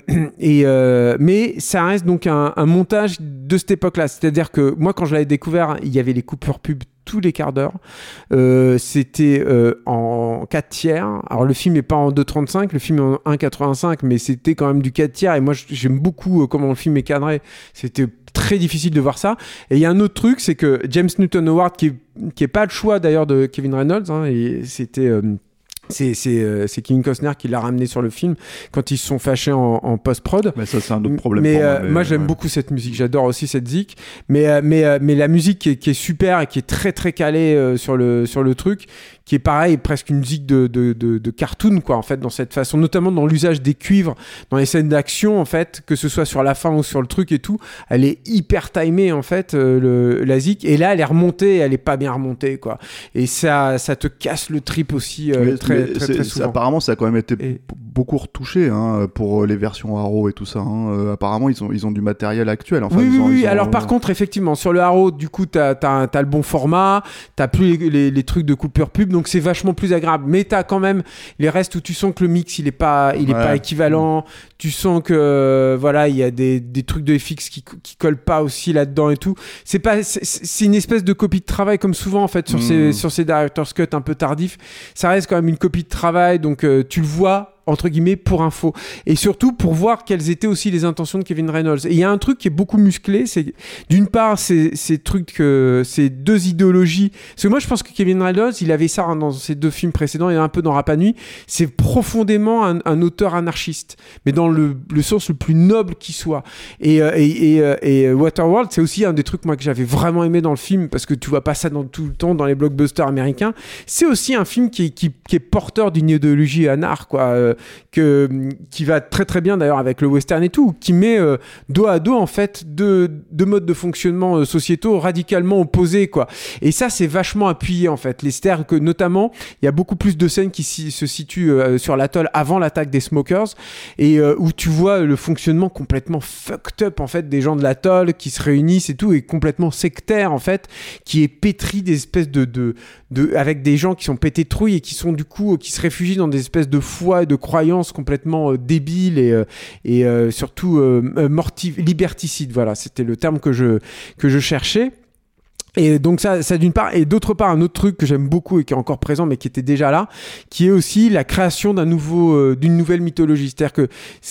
ça reste donc un montage de cette époque-là. C'est-à-dire que moi, quand je l'avais découvert, il y avait les coupures pub tous les quarts d'heure. C'était en 4/3. Alors le film n'est pas en 2/35, le film est en 1/85, mais c'était quand même du 4/3. Et moi j'aime beaucoup comment le film est cadré. C'était très difficile de voir ça. Et il y a un autre truc, c'est que James Newton Howard, qui est pas le choix d'ailleurs de Kevin Reynolds, hein, et c'était c'est Kevin Costner qui l'a ramené sur le film quand ils se sont fâchés en post-prod. Mais ça, c'est un autre problème. Moi, j'aime beaucoup cette musique. J'adore aussi cette zik. Mais la musique qui est super et qui est très très calée sur le truc, qui est pareil, presque une musique de cartoon, quoi, en fait, dans cette façon, notamment dans l'usage des cuivres, dans les scènes d'action, en fait, que ce soit sur la fin ou sur le truc et tout, elle est hyper timée, en fait, la zik. Et là, elle est remontée, elle est pas bien remontée, quoi. Et ça te casse le trip aussi très souvent. Apparemment, ça a quand même été beaucoup retouché, hein, pour les versions Arrow et tout ça. Hein. Apparemment, ils ont du matériel actuel. Enfin, oui. Alors, par contre, effectivement, sur le Arrow, du coup, t'as le bon format, t'as plus les trucs de coupure pub, donc c'est vachement plus agréable. Mais t'as quand même les restes où tu sens que le mix, il est pas équivalent. Tu sens que, voilà, il y a des trucs de FX qui collent pas aussi là-dedans et tout. C'est une espèce de copie de travail, comme souvent, en fait, sur ces director's cut un peu tardifs. Ça reste quand même une copie de travail, donc tu le vois entre guillemets pour info, et surtout pour voir quelles étaient aussi les intentions de Kevin Reynolds. Et il y a un truc qui est beaucoup musclé, c'est d'une part ces trucs, ces deux idéologies, parce que moi je pense que Kevin Reynolds, il avait ça dans ses 2 films précédents et un peu dans Rapa Nui, c'est profondément un auteur anarchiste, mais dans le sens le plus noble qui soit. Et Waterworld, c'est aussi un des trucs moi que j'avais vraiment aimé dans le film, parce que tu vois pas ça tout le temps dans les blockbusters américains. C'est aussi un film qui est porteur d'une idéologie anar, quoi, qui va très très bien d'ailleurs avec le western et tout, qui met dos à dos en fait deux modes de fonctionnement sociétaux radicalement opposés, quoi. Et ça c'est vachement appuyé en fait. C'est-à-dire que notamment il y a beaucoup plus de scènes qui se situent sur l'atoll avant l'attaque des smokers, et où tu vois le fonctionnement complètement fucked up en fait des gens de l'atoll qui se réunissent et tout, et complètement sectaire en fait, qui est pétri des espèces de avec des gens qui sont pétés de trouille et qui sont du coup qui se réfugient dans des espèces de foi et de croyances complètement débiles et surtout liberticides. Voilà, c'était le terme que je cherchais. Et donc ça d'une part, et d'autre part un autre truc que j'aime beaucoup et qui est encore présent mais qui était déjà là, qui est aussi la création d'une nouvelle mythologie. C'est-à-dire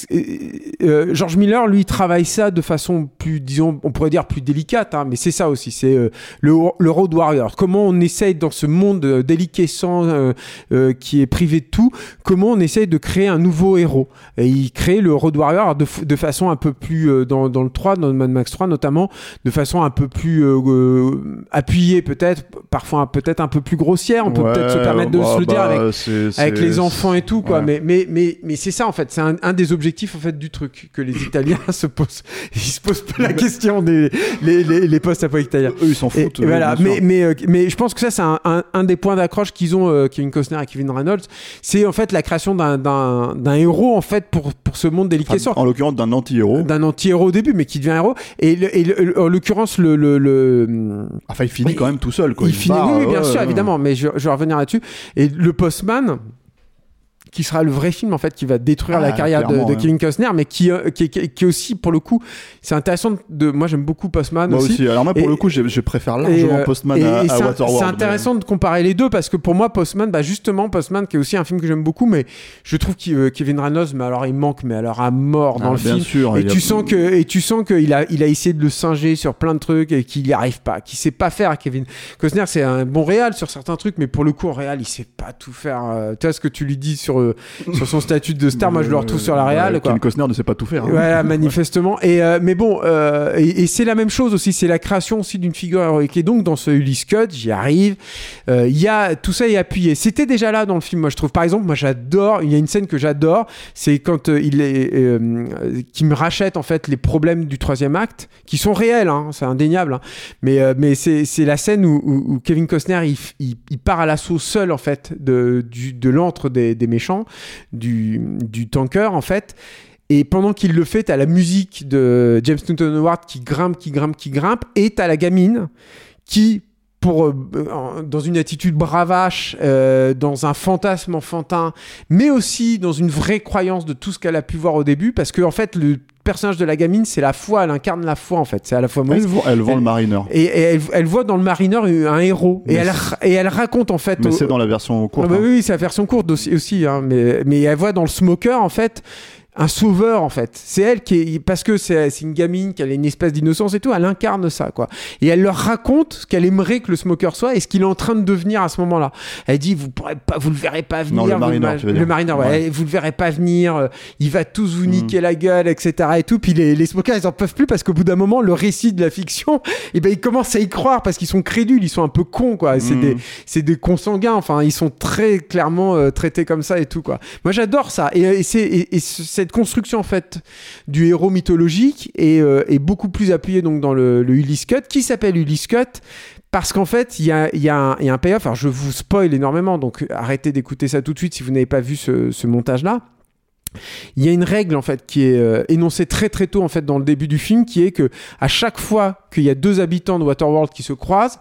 que George Miller lui travaille ça de façon plus, disons, on pourrait dire plus délicate, hein, mais c'est ça aussi, c'est le road warrior. Comment on essaye dans ce monde déliquescent qui est privé de tout, comment on essaye de créer un nouveau héros. Et il crée le road warrior de façon un peu plus dans le 3, dans Mad Max 3 notamment, de façon un peu plus appuyé peut-être, parfois peut-être un peu plus grossière, on peut peut-être se permettre de se le dire avec les enfants et tout, quoi. Ouais. Mais c'est ça en fait, c'est un des objectifs en fait du truc que les Italiens se posent. Ils se posent pas la question les post-apo italiens. Eux ils s'en foutent. Et voilà, mais je pense que ça c'est un des points d'accroche qu'ils ont, Kevin Costner et Kevin Reynolds, c'est en fait la création d'un héros en fait pour ce monde déliquescent. En l'occurrence d'un anti-héros. D'un anti-héros au début, mais qui devient héros. Et en l'occurrence enfin, il finit quand même tout seul, quoi. Il finit, oui, bien sûr, évidemment, mais je vais revenir là-dessus. Et le Postman, qui sera le vrai film en fait qui va détruire la carrière de Kevin Costner, mais qui aussi pour le coup c'est intéressant moi j'aime beaucoup Postman aussi. Alors moi pour le coup je préfère largement Postman à Waterworld. C'est intéressant de comparer les deux parce que pour moi Postman, justement Postman qui est aussi un film que j'aime beaucoup, mais je trouve que Kevin Reynolds il manque à mort dans le film. Sûr, et tu sens qu'il a essayé de le singer sur plein de trucs et qu'il n'y arrive pas, qu'il sait pas faire. Kevin Costner c'est un bon réal sur certains trucs, mais pour le coup en réal il sait pas tout faire. Tu vois ce que tu lui dis sur son statut de star, moi je le retrouve sur la réal. Kevin Costner ne sait pas tout faire. Hein. Voilà, manifestement. Mais bon, et c'est la même chose aussi, c'est la création aussi d'une figure héroïque. Et donc dans ce Ulysse Cut, j'y arrive. Tout ça est appuyé. C'était déjà là dans le film, moi je trouve. Par exemple, moi j'adore. Il y a une scène que j'adore, c'est quand qui me rachète en fait les problèmes du 3e acte, qui sont réels, hein, c'est indéniable. Hein. Mais c'est la scène où Kevin Costner il part à l'assaut seul en fait de l'antre des méchants. Du tanker en fait, et pendant qu'il le fait t'as la musique de James Newton Howard qui grimpe, et t'as la gamine qui dans une attitude bravache, dans un fantasme enfantin, mais aussi dans une vraie croyance de tout ce qu'elle a pu voir au début, parce que en fait le personnage de la gamine c'est la foi, elle incarne la foi en fait, c'est à la fois elle vend le Mariner et elle voit dans le Mariner un héros, et elle raconte en fait, mais c'est dans la version courte, oui c'est la version courte aussi hein, mais elle voit dans le Smoker en fait un sauveur en fait. C'est elle parce que c'est une gamine qui a une espèce d'innocence et tout, elle incarne ça quoi. Et elle leur raconte ce qu'elle aimerait que le Smoker soit et ce qu'il est en train de devenir à ce moment-là. Elle dit vous le verrez pas venir. Non, le Mariner, tu veux dire. Le Mariner, ouais. Vous le verrez pas venir. Il va tous vous niquer la gueule, etc. Et tout. Puis les Smokers ils en peuvent plus parce qu'au bout d'un moment le récit de la fiction, ils commencent à y croire parce qu'ils sont crédules, ils sont un peu cons quoi. C'est des consanguins. Enfin ils sont très clairement traités comme ça et tout quoi. Moi j'adore ça et cette construction en fait du héros mythologique est beaucoup plus appuyée donc dans le Ulysse Cut, qui s'appelle Ulysse Cut parce qu'en fait il y a un payoff. Alors je vous spoil énormément, donc arrêtez d'écouter ça tout de suite si vous n'avez pas vu ce montage là. Il y a une règle en fait qui est énoncée très très tôt en fait dans le début du film, qui est que à chaque fois qu'il y a deux habitants de Waterworld qui se croisent,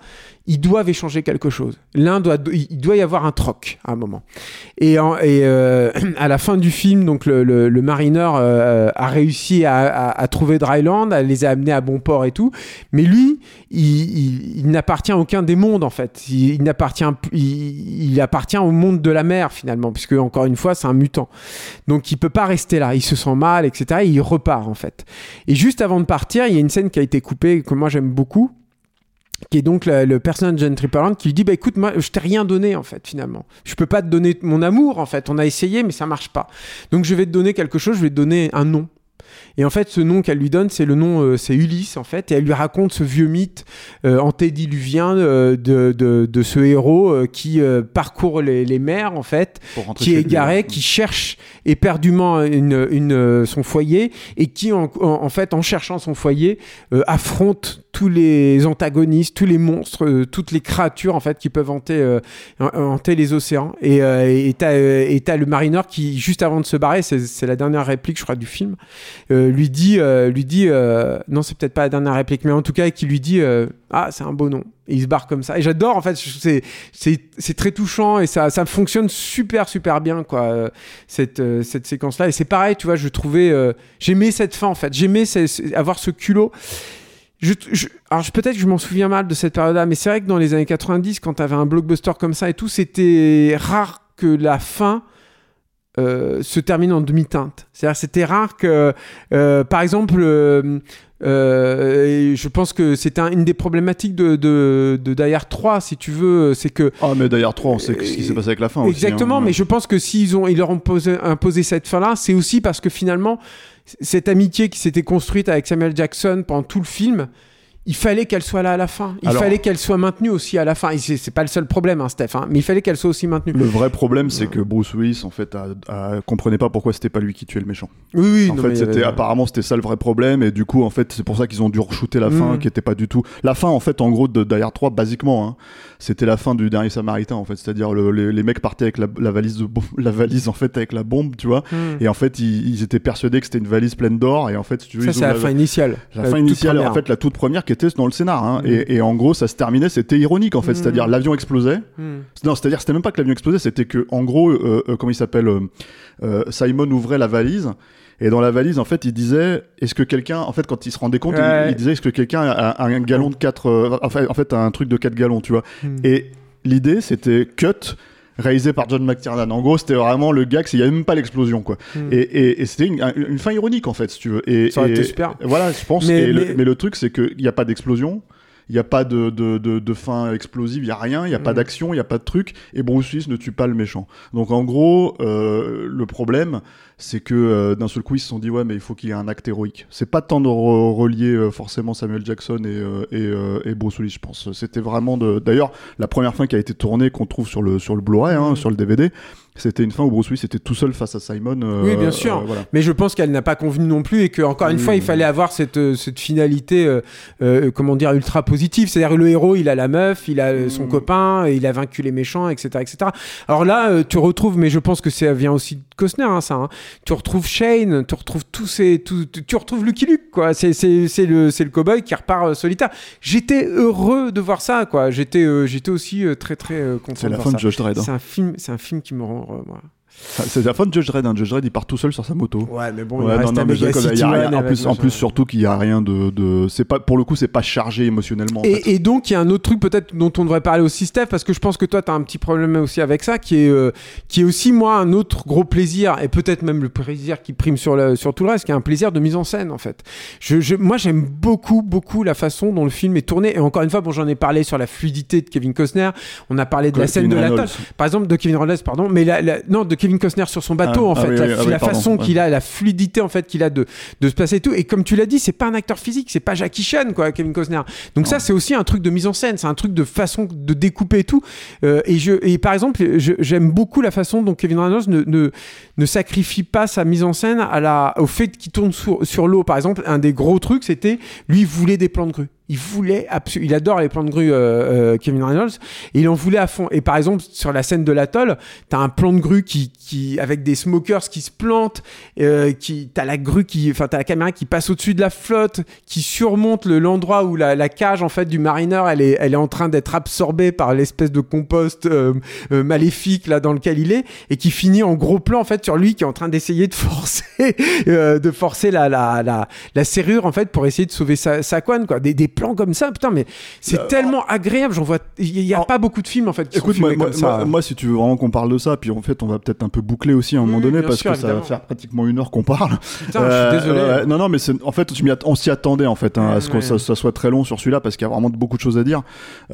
ils doivent échanger quelque chose. Il doit y avoir un troc à un moment. Et à la fin du film, donc le marineur a réussi à trouver Dryland, à les amener à bon port et tout. Mais lui, il n'appartient à aucun des mondes en fait. Il appartient au monde de la mer finalement, puisque encore une fois, c'est un mutant. Donc il peut pas rester là. Il se sent mal, etc. Et il repart en fait. Et juste avant de partir, il y a une scène qui a été coupée que moi j'aime beaucoup, qui est donc le personnage de John Tripperland qui lui dit écoute, moi je t'ai rien donné en fait finalement, je peux pas te donner mon amour en fait, on a essayé mais ça marche pas, donc je vais te donner quelque chose, je vais te donner un nom. Et en fait, ce nom qu'elle lui donne, c'est le nom, c'est Ulysse en fait, et elle lui raconte ce vieux mythe antédiluvien de ce héros qui parcourt les mers en fait, qui est égaré, qui cherche éperdument son foyer, et qui en fait, en cherchant son foyer, affronte tous les antagonistes, tous les monstres, toutes les créatures en fait qui peuvent hanter les océans. Et t'as le marineur qui, juste avant de se barrer, c'est la dernière réplique, je crois, du film, lui dit non, c'est peut-être pas la dernière réplique, mais en tout cas qui lui dit ah, c'est un beau nom. Et il se barre comme ça. Et j'adore, en fait, c'est très touchant, et ça fonctionne super bien, quoi, cette séquence-là. Et c'est pareil, tu vois, je trouvais, j'aimais cette fin, en fait. J'aimais avoir ce culot. Alors peut-être que je m'en souviens mal de cette période-là, mais c'est vrai que dans les années 90, quand t'avais un blockbuster comme ça et tout, c'était rare que la fin se termine en demi-teinte. C'est-à-dire c'était rare que, par exemple, je pense que c'est une des problématiques de Die Hard 3, si tu veux, c'est que... Ah, mais Die Hard 3, on sait ce qui s'est passé avec la fin aussi. Exactement, mais je pense que s'ils leur ont imposé cette fin-là, c'est aussi parce que finalement, cette amitié qui s'était construite avec Samuel Jackson pendant tout le film, il fallait qu'elle soit là à la fin. Il fallait qu'elle soit maintenue aussi à la fin. Et c'est pas le seul problème, hein, Steph, hein, mais il fallait qu'elle soit aussi maintenue. Le vrai problème, c'est que Bruce Willis, en fait, comprenait pas pourquoi c'était pas lui qui tuait le méchant. Oui. En fait, apparemment, c'était ça le vrai problème. Et du coup, en fait, c'est pour ça qu'ils ont dû re-shooter la fin, qui était pas du tout... La fin, en fait, en gros, de Die Hard 3, basiquement, hein, c'était la fin du Dernier Samaritain, en fait. C'est-à-dire, les mecs partaient avec la valise en fait, avec la bombe, tu vois. Et en fait, ils étaient persuadés que c'était une valise pleine d'or. Et en fait, si tu veux, c'est la fin initiale. La fin initiale, en fait, la toute première qui était dans le scénar, hein. Et en gros, ça se terminait, c'était ironique, en fait. C'est-à-dire, l'avion explosait. Non, c'est-à-dire, c'était même pas que l'avion explosait, c'était que, en gros, comment il s'appelle, Simon ouvrait la valise. Et dans la valise, en fait, il disait, est-ce que quelqu'un, en fait, quand il se rendait compte, il disait, est-ce que quelqu'un a un gallon de 4, en fait, un truc de 4 gallons, tu vois. Et l'idée, c'était cut, réalisé par John McTiernan. En gros, c'était vraiment le gag, il n'y avait même pas l'explosion, quoi. Et c'était une fin ironique, en fait, si tu veux. Ça aurait été super. Voilà, je pense. Mais le truc, c'est qu'il n'y a pas d'explosion. Il n'y a pas de fin explosive, il n'y a rien, il n'y a pas d'action, il n'y a pas de truc, et Bruce Willis ne tue pas le méchant. Donc en gros, le problème, c'est que d'un seul coup, ils se sont dit, ouais, mais il faut qu'il y ait un acte héroïque. C'est pas tant de relier forcément Samuel Jackson et Bruce Willis, je pense. C'était vraiment D'ailleurs, la première fin qui a été tournée, qu'on trouve sur le Blu-ray, hein, sur le DVD, c'était une fin où Bruce Willis était tout seul face à Simon. Oui, bien sûr. Voilà. Mais je pense qu'elle n'a pas convenu non plus, et qu'encore une fois, il fallait avoir cette finalité, comment dire, ultra positive. C'est-à-dire le héros, il a la meuf, il a son copain, il a vaincu les méchants, etc. Alors là, tu retrouves, mais je pense que ça vient aussi de Costner, hein, ça. Hein. Tu retrouves Shane, tu retrouves tu retrouves Lucky Luke, quoi. C'est le cow-boy qui repart solitaire. J'étais heureux de voir ça, quoi. J'étais aussi très content. C'est la fin de Judge Dredd. C'est un film qui me rend heureux, moi. C'est la fin de Judge Dredd. Hein. Judge Dredd, il part tout seul sur sa moto. Ouais, mais bon, il reste un Mega City One. En plus, surtout qu'il y a rien de. C'est pas, pour le coup, c'est pas chargé émotionnellement. Et donc, il y a un autre truc peut-être dont on devrait parler aussi, Steph, parce que je pense que toi, t'as un petit problème aussi avec ça, qui est aussi, moi, un autre gros plaisir, et peut-être même le plaisir qui prime sur tout le reste, qui est un plaisir de mise en scène, en fait. Moi, j'aime beaucoup la façon dont le film est tourné. Et encore une fois, bon, j'en ai parlé sur la fluidité de Kevin Costner. On a parlé de la scène de l'atoll, par exemple, de Kevin Reynolds, pardon, mais non, de Kevin Costner sur son bateau, en fait, la façon qu'il a, la fluidité en fait qu'il a de se placer et tout. Et comme tu l'as dit, c'est pas un acteur physique, c'est pas Jackie Chan, quoi, Kevin Costner. Donc ça, c'est aussi un truc de mise en scène, c'est un truc de façon de découper et tout. Et par exemple, j'aime beaucoup la façon dont Kevin Reynolds ne sacrifie pas sa mise en scène au fait qu'il tourne sur l'eau. Par exemple, un des gros trucs, c'était lui, il voulait des plans de grue. il adore les plans de grue, Kevin Reynolds, et il en voulait à fond. Et par exemple, sur la scène de l'atoll, t'as un plan de grue qui avec des smokers qui se plantent, t'as la caméra qui passe au-dessus de la flotte, qui surmonte l'endroit où la cage en fait du Mariner, elle est en train d'être absorbée par l'espèce de compost maléfique là dans lequel il est, et qui finit en gros plan en fait sur lui qui est en train d'essayer de forcer la serrure en fait pour essayer de sauver sa couenne, quoi. Des plans comme ça, putain, mais c'est tellement agréable. Il y a pas beaucoup de films en fait qui sont filmés comme ça. Moi, si tu veux vraiment qu'on parle de ça, puis en fait on va peut-être un peu boucler aussi à un moment donné, parce que ça va faire pratiquement 1 heure qu'on parle. Putain, je suis désolé. Non, mais en fait on s'y attendait en fait, à ce que ça soit très long sur celui-là, parce qu'il y a vraiment beaucoup de choses à dire.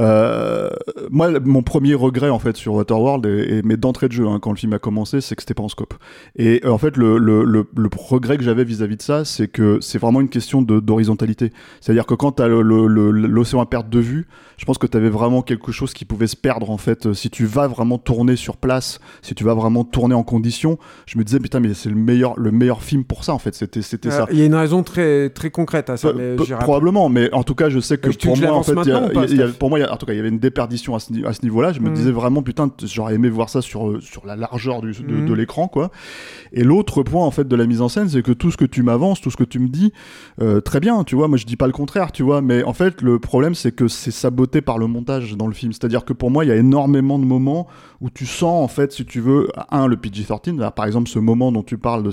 Moi, mon premier regret en fait sur Waterworld, mais d'entrée de jeu, quand le film a commencé, c'est que c'était pas en scope. Et en fait le regret que j'avais vis-à-vis de ça, c'est que c'est vraiment une question d'horizontalité. C'est-à-dire que quand t'as l'océan à perte de vue, je pense que t'avais vraiment quelque chose qui pouvait se perdre en fait. Si tu vas vraiment tourner sur place, si tu vas vraiment tourner en conditions, je me disais putain, mais c'est le meilleur film pour ça en fait. C'était ça. Il y a une raison très très concrète à ça, mais probablement, mais en tout cas je sais que pour moi en fait il y avait une déperdition à ce niveau-là. Je me disais vraiment putain, j'aurais aimé voir ça sur la largeur de l'écran, quoi. Et l'autre point en fait de la mise en scène, c'est que tout ce que tu m'avances, tout ce que tu me dis, très bien, tu vois, moi je dis pas le contraire, tu vois, mais en fait le problème c'est que c'est saboté par le montage dans le film. C'est-à-dire que pour moi il y a énormément de moments où tu sens en fait, si tu veux, le PG-13, là, par exemple ce moment dont tu parles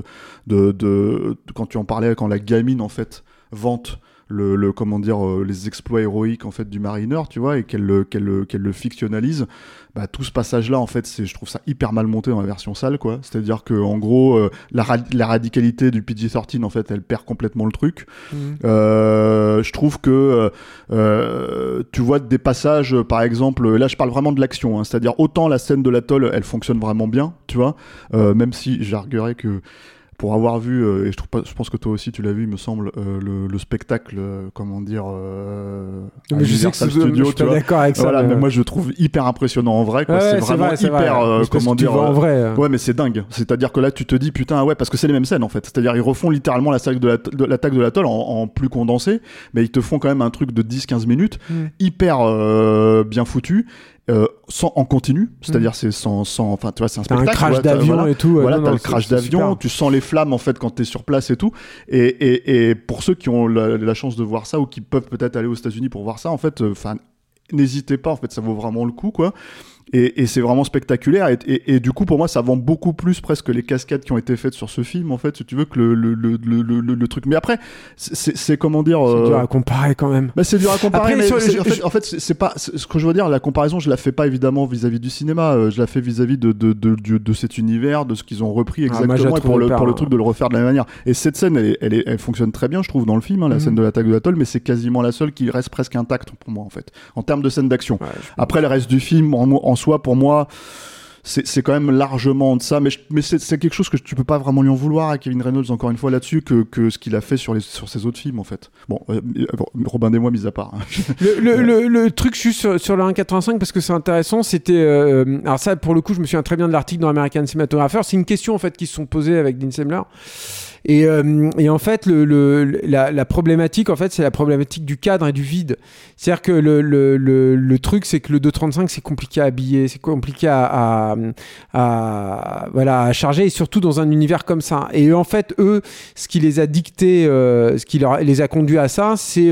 quand tu en parlais, quand la gamine en fait vante les exploits héroïques en fait du Mariner, tu vois, et qu'elle le fictionnalise. Tout ce passage-là, en fait, je trouve ça hyper mal monté dans la version sale, quoi. C'est-à-dire que, en gros, la radicalité du PG-13, en fait, elle perd complètement le truc. Je trouve que tu vois des passages, par exemple, là, je parle vraiment de l'action, c'est-à-dire autant la scène de l'atoll, elle fonctionne vraiment bien, tu vois, même si j'arguerais que pour avoir vu, et je pense que toi aussi tu l'as vu, il me semble, le spectacle, mais je sais que je suis pas d'accord avec ça. Voilà, mais moi je le trouve hyper impressionnant en vrai, quoi. C'est vraiment hyper, en vrai. Ouais, mais c'est dingue. C'est-à-dire que là tu te dis putain, ouais, parce que c'est les mêmes scènes en fait. C'est-à-dire ils refont littéralement l'attaque de l'atoll en plus condensé, mais ils te font quand même un truc de 10-15 minutes, hyper bien foutu. En continu, c'est-à-dire c'est enfin tu vois, c'est un spectacle, un crash d'avion et tout, t'as le crash d'avion, tu sens les flammes en fait quand t'es sur place et tout, et pour ceux qui ont la chance de voir ça ou qui peuvent peut-être aller aux États-Unis pour voir ça, en fait, n'hésitez pas, en fait, ça vaut vraiment le coup, quoi. Et c'est vraiment spectaculaire, et du coup pour moi ça vend beaucoup plus presque les cascades qui ont été faites sur ce film, en fait, si tu veux, que le truc. Mais après c'est comment dire, c'est dur à comparer quand même. C'est dur à comparer. Après, mais en fait c'est pas ce que je veux dire, la comparaison je la fais pas évidemment vis-à-vis du cinéma, je la fais vis-à-vis de cet univers, de ce qu'ils ont repris exactement, pour le truc de le refaire de la même manière. Et cette scène elle fonctionne très bien, je trouve, dans le film, la scène de l'attaque de l'atoll, mais c'est quasiment la seule qui reste presque intacte pour moi, en fait, en termes de scène d'action. Après le reste du film en soi, pour moi, c'est quand même largement de ça, mais c'est quelque chose que tu peux pas vraiment lui en vouloir à Kevin Reynolds, encore une fois, là-dessus, que ce qu'il a fait sur ses autres films, en fait. Bon, Robin des Bois mis à part. Le truc juste sur le 1.85, parce que c'est intéressant, c'était alors ça, pour le coup, je me souviens très bien de l'article dans American Cinematographer. C'est une question en fait qui se sont posées avec Dean Semler. Et en fait, la problématique, en fait, c'est la problématique du cadre et du vide. C'est-à-dire que le truc, c'est que le 2.35, c'est compliqué à habiller, c'est compliqué à charger, et surtout dans un univers comme ça. Et en fait, eux, ce qui les a dicté, ce qui les a conduits à ça, c'est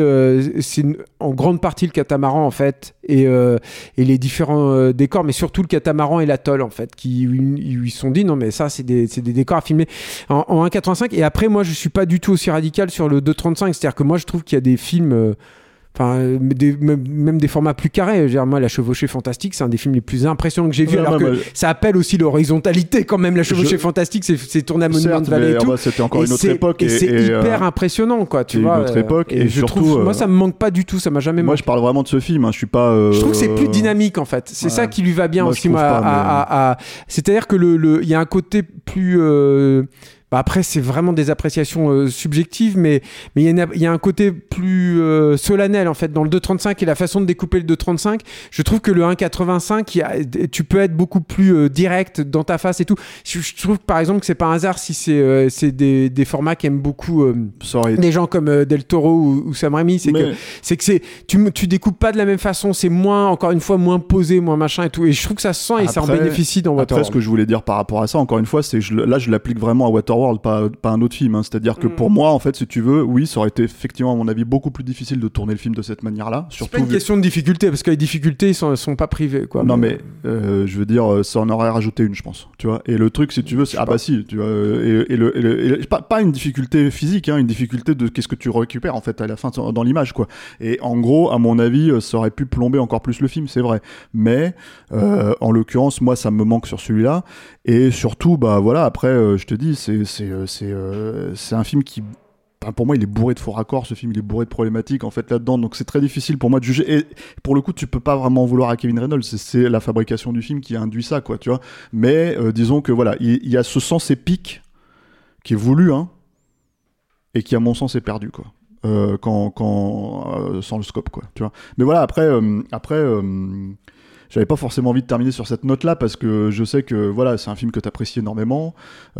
en grande partie le catamaran, en fait, et les différents décors, mais surtout le catamaran et l'atoll, en fait, qui ils se sont dit non, mais ça, c'est des décors à filmer en 1.85. Et après, moi, je suis pas du tout aussi radical sur le 2.35. C'est-à-dire que moi, je trouve qu'il y a des films, même des formats plus carrés. Moi, La Chevauchée Fantastique, c'est un des films les plus impressionnants que j'ai vu. Alors que ça appelle aussi l'horizontalité quand même. La Chevauchée Fantastique, c'est tourné à Monument Valley et tout. C'était encore une autre époque. Et c'est hyper impressionnant, quoi. Tu vois. Une autre époque. Et je trouve, moi, ça me manque pas du tout. Ça m'a jamais manqué. Moi, je parle vraiment de ce film. Je suis pas. Je trouve que c'est plus dynamique, en fait. C'est ça qui lui va bien aussi. C'est-à-dire que il y a un côté plus après c'est vraiment des appréciations subjectives, mais il y a un côté plus solennel en fait dans le 2.35 et la façon de découper le 2.35. Je trouve que le 1.85, tu peux être beaucoup plus direct dans ta face et tout. Je trouve par exemple que c'est pas un hasard si c'est des formats qu'aiment beaucoup des gens comme Del Toro ou Sam Raimi. C'est que tu découpes pas de la même façon, c'est encore une fois moins posé, moins machin et tout. Et je trouve que ça se sent et ça en bénéficie dans Waterworld. Après, ce que je voulais dire par rapport à ça, encore une fois, c'est là je l'applique vraiment à Waterworld, pas un autre film. Hein. C'est-à-dire que pour moi, en fait, si tu veux, oui, ça aurait été effectivement, à mon avis, beaucoup plus difficile de tourner le film de cette manière-là. C'est pas une question de difficulté, parce que les difficultés, ils sont pas privées, quoi. Non, mais je veux dire, ça en aurait rajouté une, je pense. Tu vois. Et le truc, si tu veux, c'est si, tu vois. Pas une difficulté physique, hein, une difficulté de qu'est-ce que tu récupères en fait à la fin dans l'image, quoi. Et en gros, à mon avis, ça aurait pu plomber encore plus le film, c'est vrai. Mais en l'occurrence, moi, ça me manque sur celui-là. Et surtout, bah voilà, après, je te dis, c'est un film qui, pour moi, il est bourré de faux raccords. Ce film, il est bourré de problématiques en fait là-dedans. Donc c'est très difficile pour moi de juger. Et pour le coup, tu peux pas vraiment vouloir à Kevin Reynolds. C'est la fabrication du film qui a induit ça, quoi. Tu vois. Mais disons que voilà, il y a ce sens épique qui est voulu, hein, et qui à mon sens est perdu, quoi. Sans le scope, quoi, tu vois. Mais voilà, après j'avais pas forcément envie de terminer sur cette note-là parce que je sais que voilà, c'est un film que t'apprécies énormément.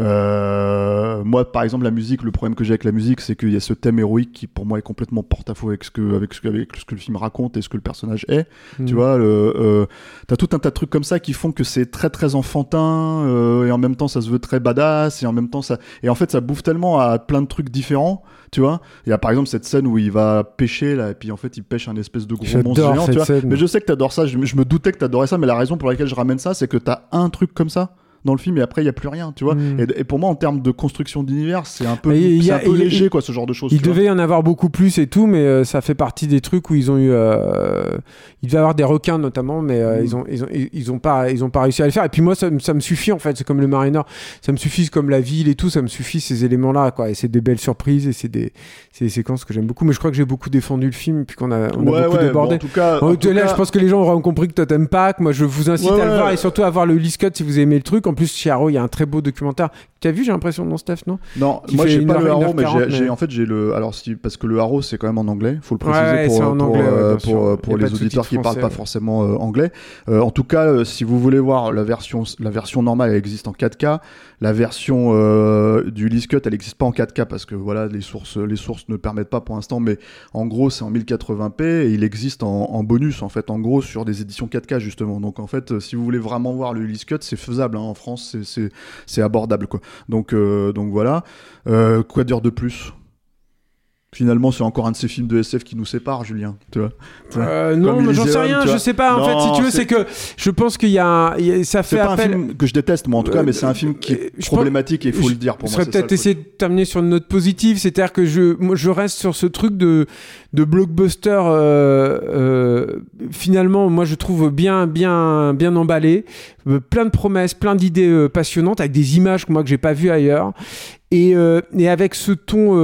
Moi, par exemple, la musique, le problème que j'ai avec la musique, c'est qu'il y a ce thème héroïque qui, pour moi, est complètement porte-à-faux avec ce que le film raconte et ce que le personnage est. Tu vois, t'as tout un tas de trucs comme ça qui font que c'est très très enfantin et en même temps ça se veut très badass et en même temps et en fait ça bouffe tellement à plein de trucs différents. Tu vois, il y a par exemple cette scène où il va pêcher là, et puis en fait il pêche un espèce de gros monstre géant, tu vois. Mais je sais que t'adores ça, je me doutais que t'adorais ça, mais la raison pour laquelle je ramène ça, c'est que t'as un truc comme ça dans le film et après il y a plus rien, tu vois. Et pour moi, en termes de construction d'univers, c'est un peu léger, quoi, ce genre de choses. Il devait y en avoir beaucoup plus et tout, mais ça fait partie des trucs où ils ont eu il devait y avoir des requins notamment, mais ils ont pas réussi à le faire. Et puis moi ça me suffit en fait, c'est comme le Mariner, ça me suffit, comme la ville et tout, ça me suffit ces éléments là, quoi. Et c'est des belles surprises et c'est des séquences que j'aime beaucoup. Mais je crois que j'ai beaucoup défendu le film puis qu'on a beaucoup débordé. Bon, en tout cas, je pense que les gens auront compris que toi t'aimes pas, que moi je vous incite à le voir et surtout à voir le Release Cut si vous aimez le truc. En plus, chez Arrow, il y a un très beau documentaire. Tu as vu, j'ai l'impression, non, Steph, non? Non, moi j'ai pas le Arrow, mais j'ai le. Alors, parce que le Arrow, c'est quand même en anglais, faut le préciser pour les auditeurs qui parlent pas forcément anglais. En tout cas, si vous voulez voir la version normale, elle existe en 4K. La version du Release Cut, elle n'existe pas en 4K parce que voilà, les sources ne permettent pas pour l'instant, mais en gros, c'est en 1080p et il existe en bonus, en fait, en gros, sur des éditions 4K, justement. Donc, en fait, si vous voulez vraiment voir le Release Cut, c'est faisable, hein, en France, c'est abordable, quoi. Donc voilà. Quoi dire de plus ? Finalement, c'est encore un de ces films de SF qui nous séparent, Julien. Tu vois non, mais j'en sais rien. Je sais pas. En fait, si tu veux, c'est que je pense qu'il y a ça fait appel. C'est pas un film que je déteste, moi, en tout cas, mais c'est un film qui est problématique et il faut le dire pour moi. Je serais peut-être essayer de terminer sur une note positive, c'est-à-dire que je reste sur ce truc de blockbuster. Finalement, moi, je trouve bien emballé, plein de promesses, plein d'idées passionnantes, avec des images que j'ai pas vues ailleurs. Et avec ce ton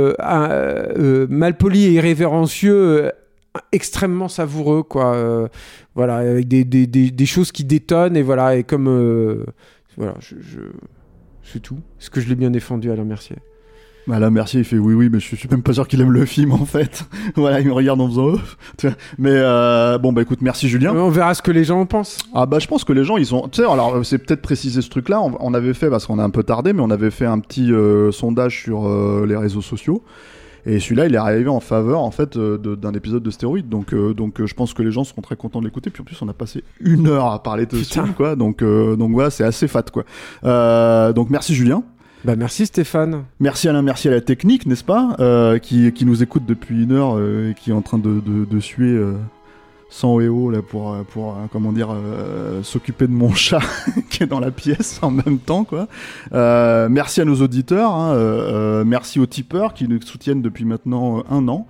malpoli et irrévérencieux, extrêmement savoureux, quoi. Voilà, avec des choses qui détonnent, et voilà, et comme voilà, c'est tout. Est-ce que je l'ai bien défendu, Alain Mercier? Alain Mercier, il fait oui, mais je suis même pas sûr qu'il aime le film, en fait. Voilà, il me regarde en faisant mais bon, bah écoute, merci Julien. On verra ce que les gens en pensent. Ah bah je pense que les gens, ils ont, tu sais, alors c'est peut-être préciser ce truc-là. On avait fait, parce qu'on a un peu tardé, mais on avait fait un petit sondage sur les réseaux sociaux. Et celui-là, il est arrivé en faveur, en fait, d'un épisode de Stéroïdes. Donc, je pense que les gens seront très contents de l'écouter. Puis en plus, on a passé 1 heure à parler de ce film, quoi. Donc voilà, c'est assez fat, quoi. Donc merci Julien. Bah merci Stéphane. Merci Alain, merci à la technique, n'est-ce pas, qui nous écoute depuis 1 heure et qui est en train de suer sans EO là pour comment dire, s'occuper de mon chat qui est dans la pièce en même temps, quoi. Merci à nos auditeurs, hein, merci aux tipeurs qui nous soutiennent depuis maintenant 1 an.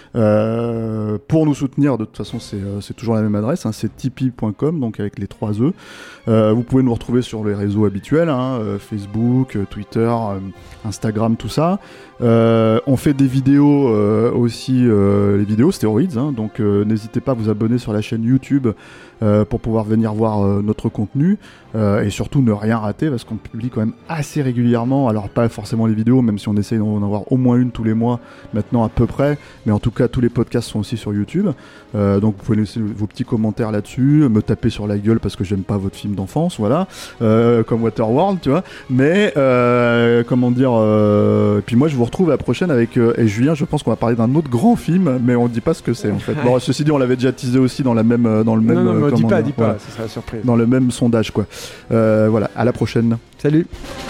Pour nous soutenir, de toute façon c'est toujours la même adresse, hein, c'est tipeee.com, donc avec les 3 E. Vous pouvez nous retrouver sur les réseaux habituels, hein, Facebook, Twitter, Instagram, tout ça. On fait des vidéos aussi, les vidéos Stéroïdes, hein, donc n'hésitez pas à vous abonner abonner sur la chaîne YouTube pour pouvoir venir voir notre contenu et surtout ne rien rater parce qu'on publie quand même assez régulièrement, alors pas forcément les vidéos, même si on essaye d'en avoir au moins une tous les mois maintenant à peu près, mais en tout cas tous les podcasts sont aussi sur YouTube, donc vous pouvez laisser vos petits commentaires là-dessus, me taper sur la gueule parce que j'aime pas votre film d'enfance, voilà, comme Waterworld, tu vois, mais comment dire, et puis moi je vous retrouve à la prochaine avec et Julien, je pense qu'on va parler d'un autre grand film, mais on dit pas ce que c'est en fait. Bon, ceci dit, on l'avait déjà teasé aussi dans le même non, dis pas, voilà, ça sera la surprise. dans le même sondage quoi. Voilà, à la prochaine. Salut.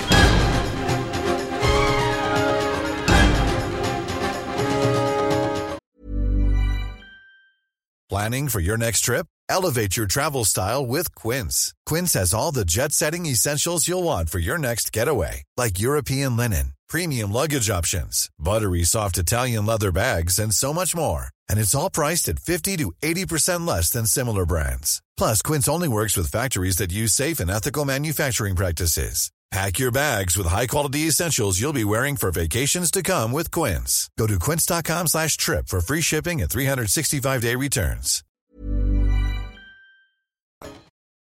Planning for your next trip? Elevate your travel style with Quince. Quince has all the jet-setting essentials you'll want for your next getaway, like European linen, premium luggage options, buttery soft Italian leather bags, and so much more. And it's all priced at 50 to 80% less than similar brands. Plus, Quince only works with factories that use safe and ethical manufacturing practices. Pack your bags with high-quality essentials you'll be wearing for vacations to come with Quince. Go to quince.com/trip for free shipping and 365-day returns.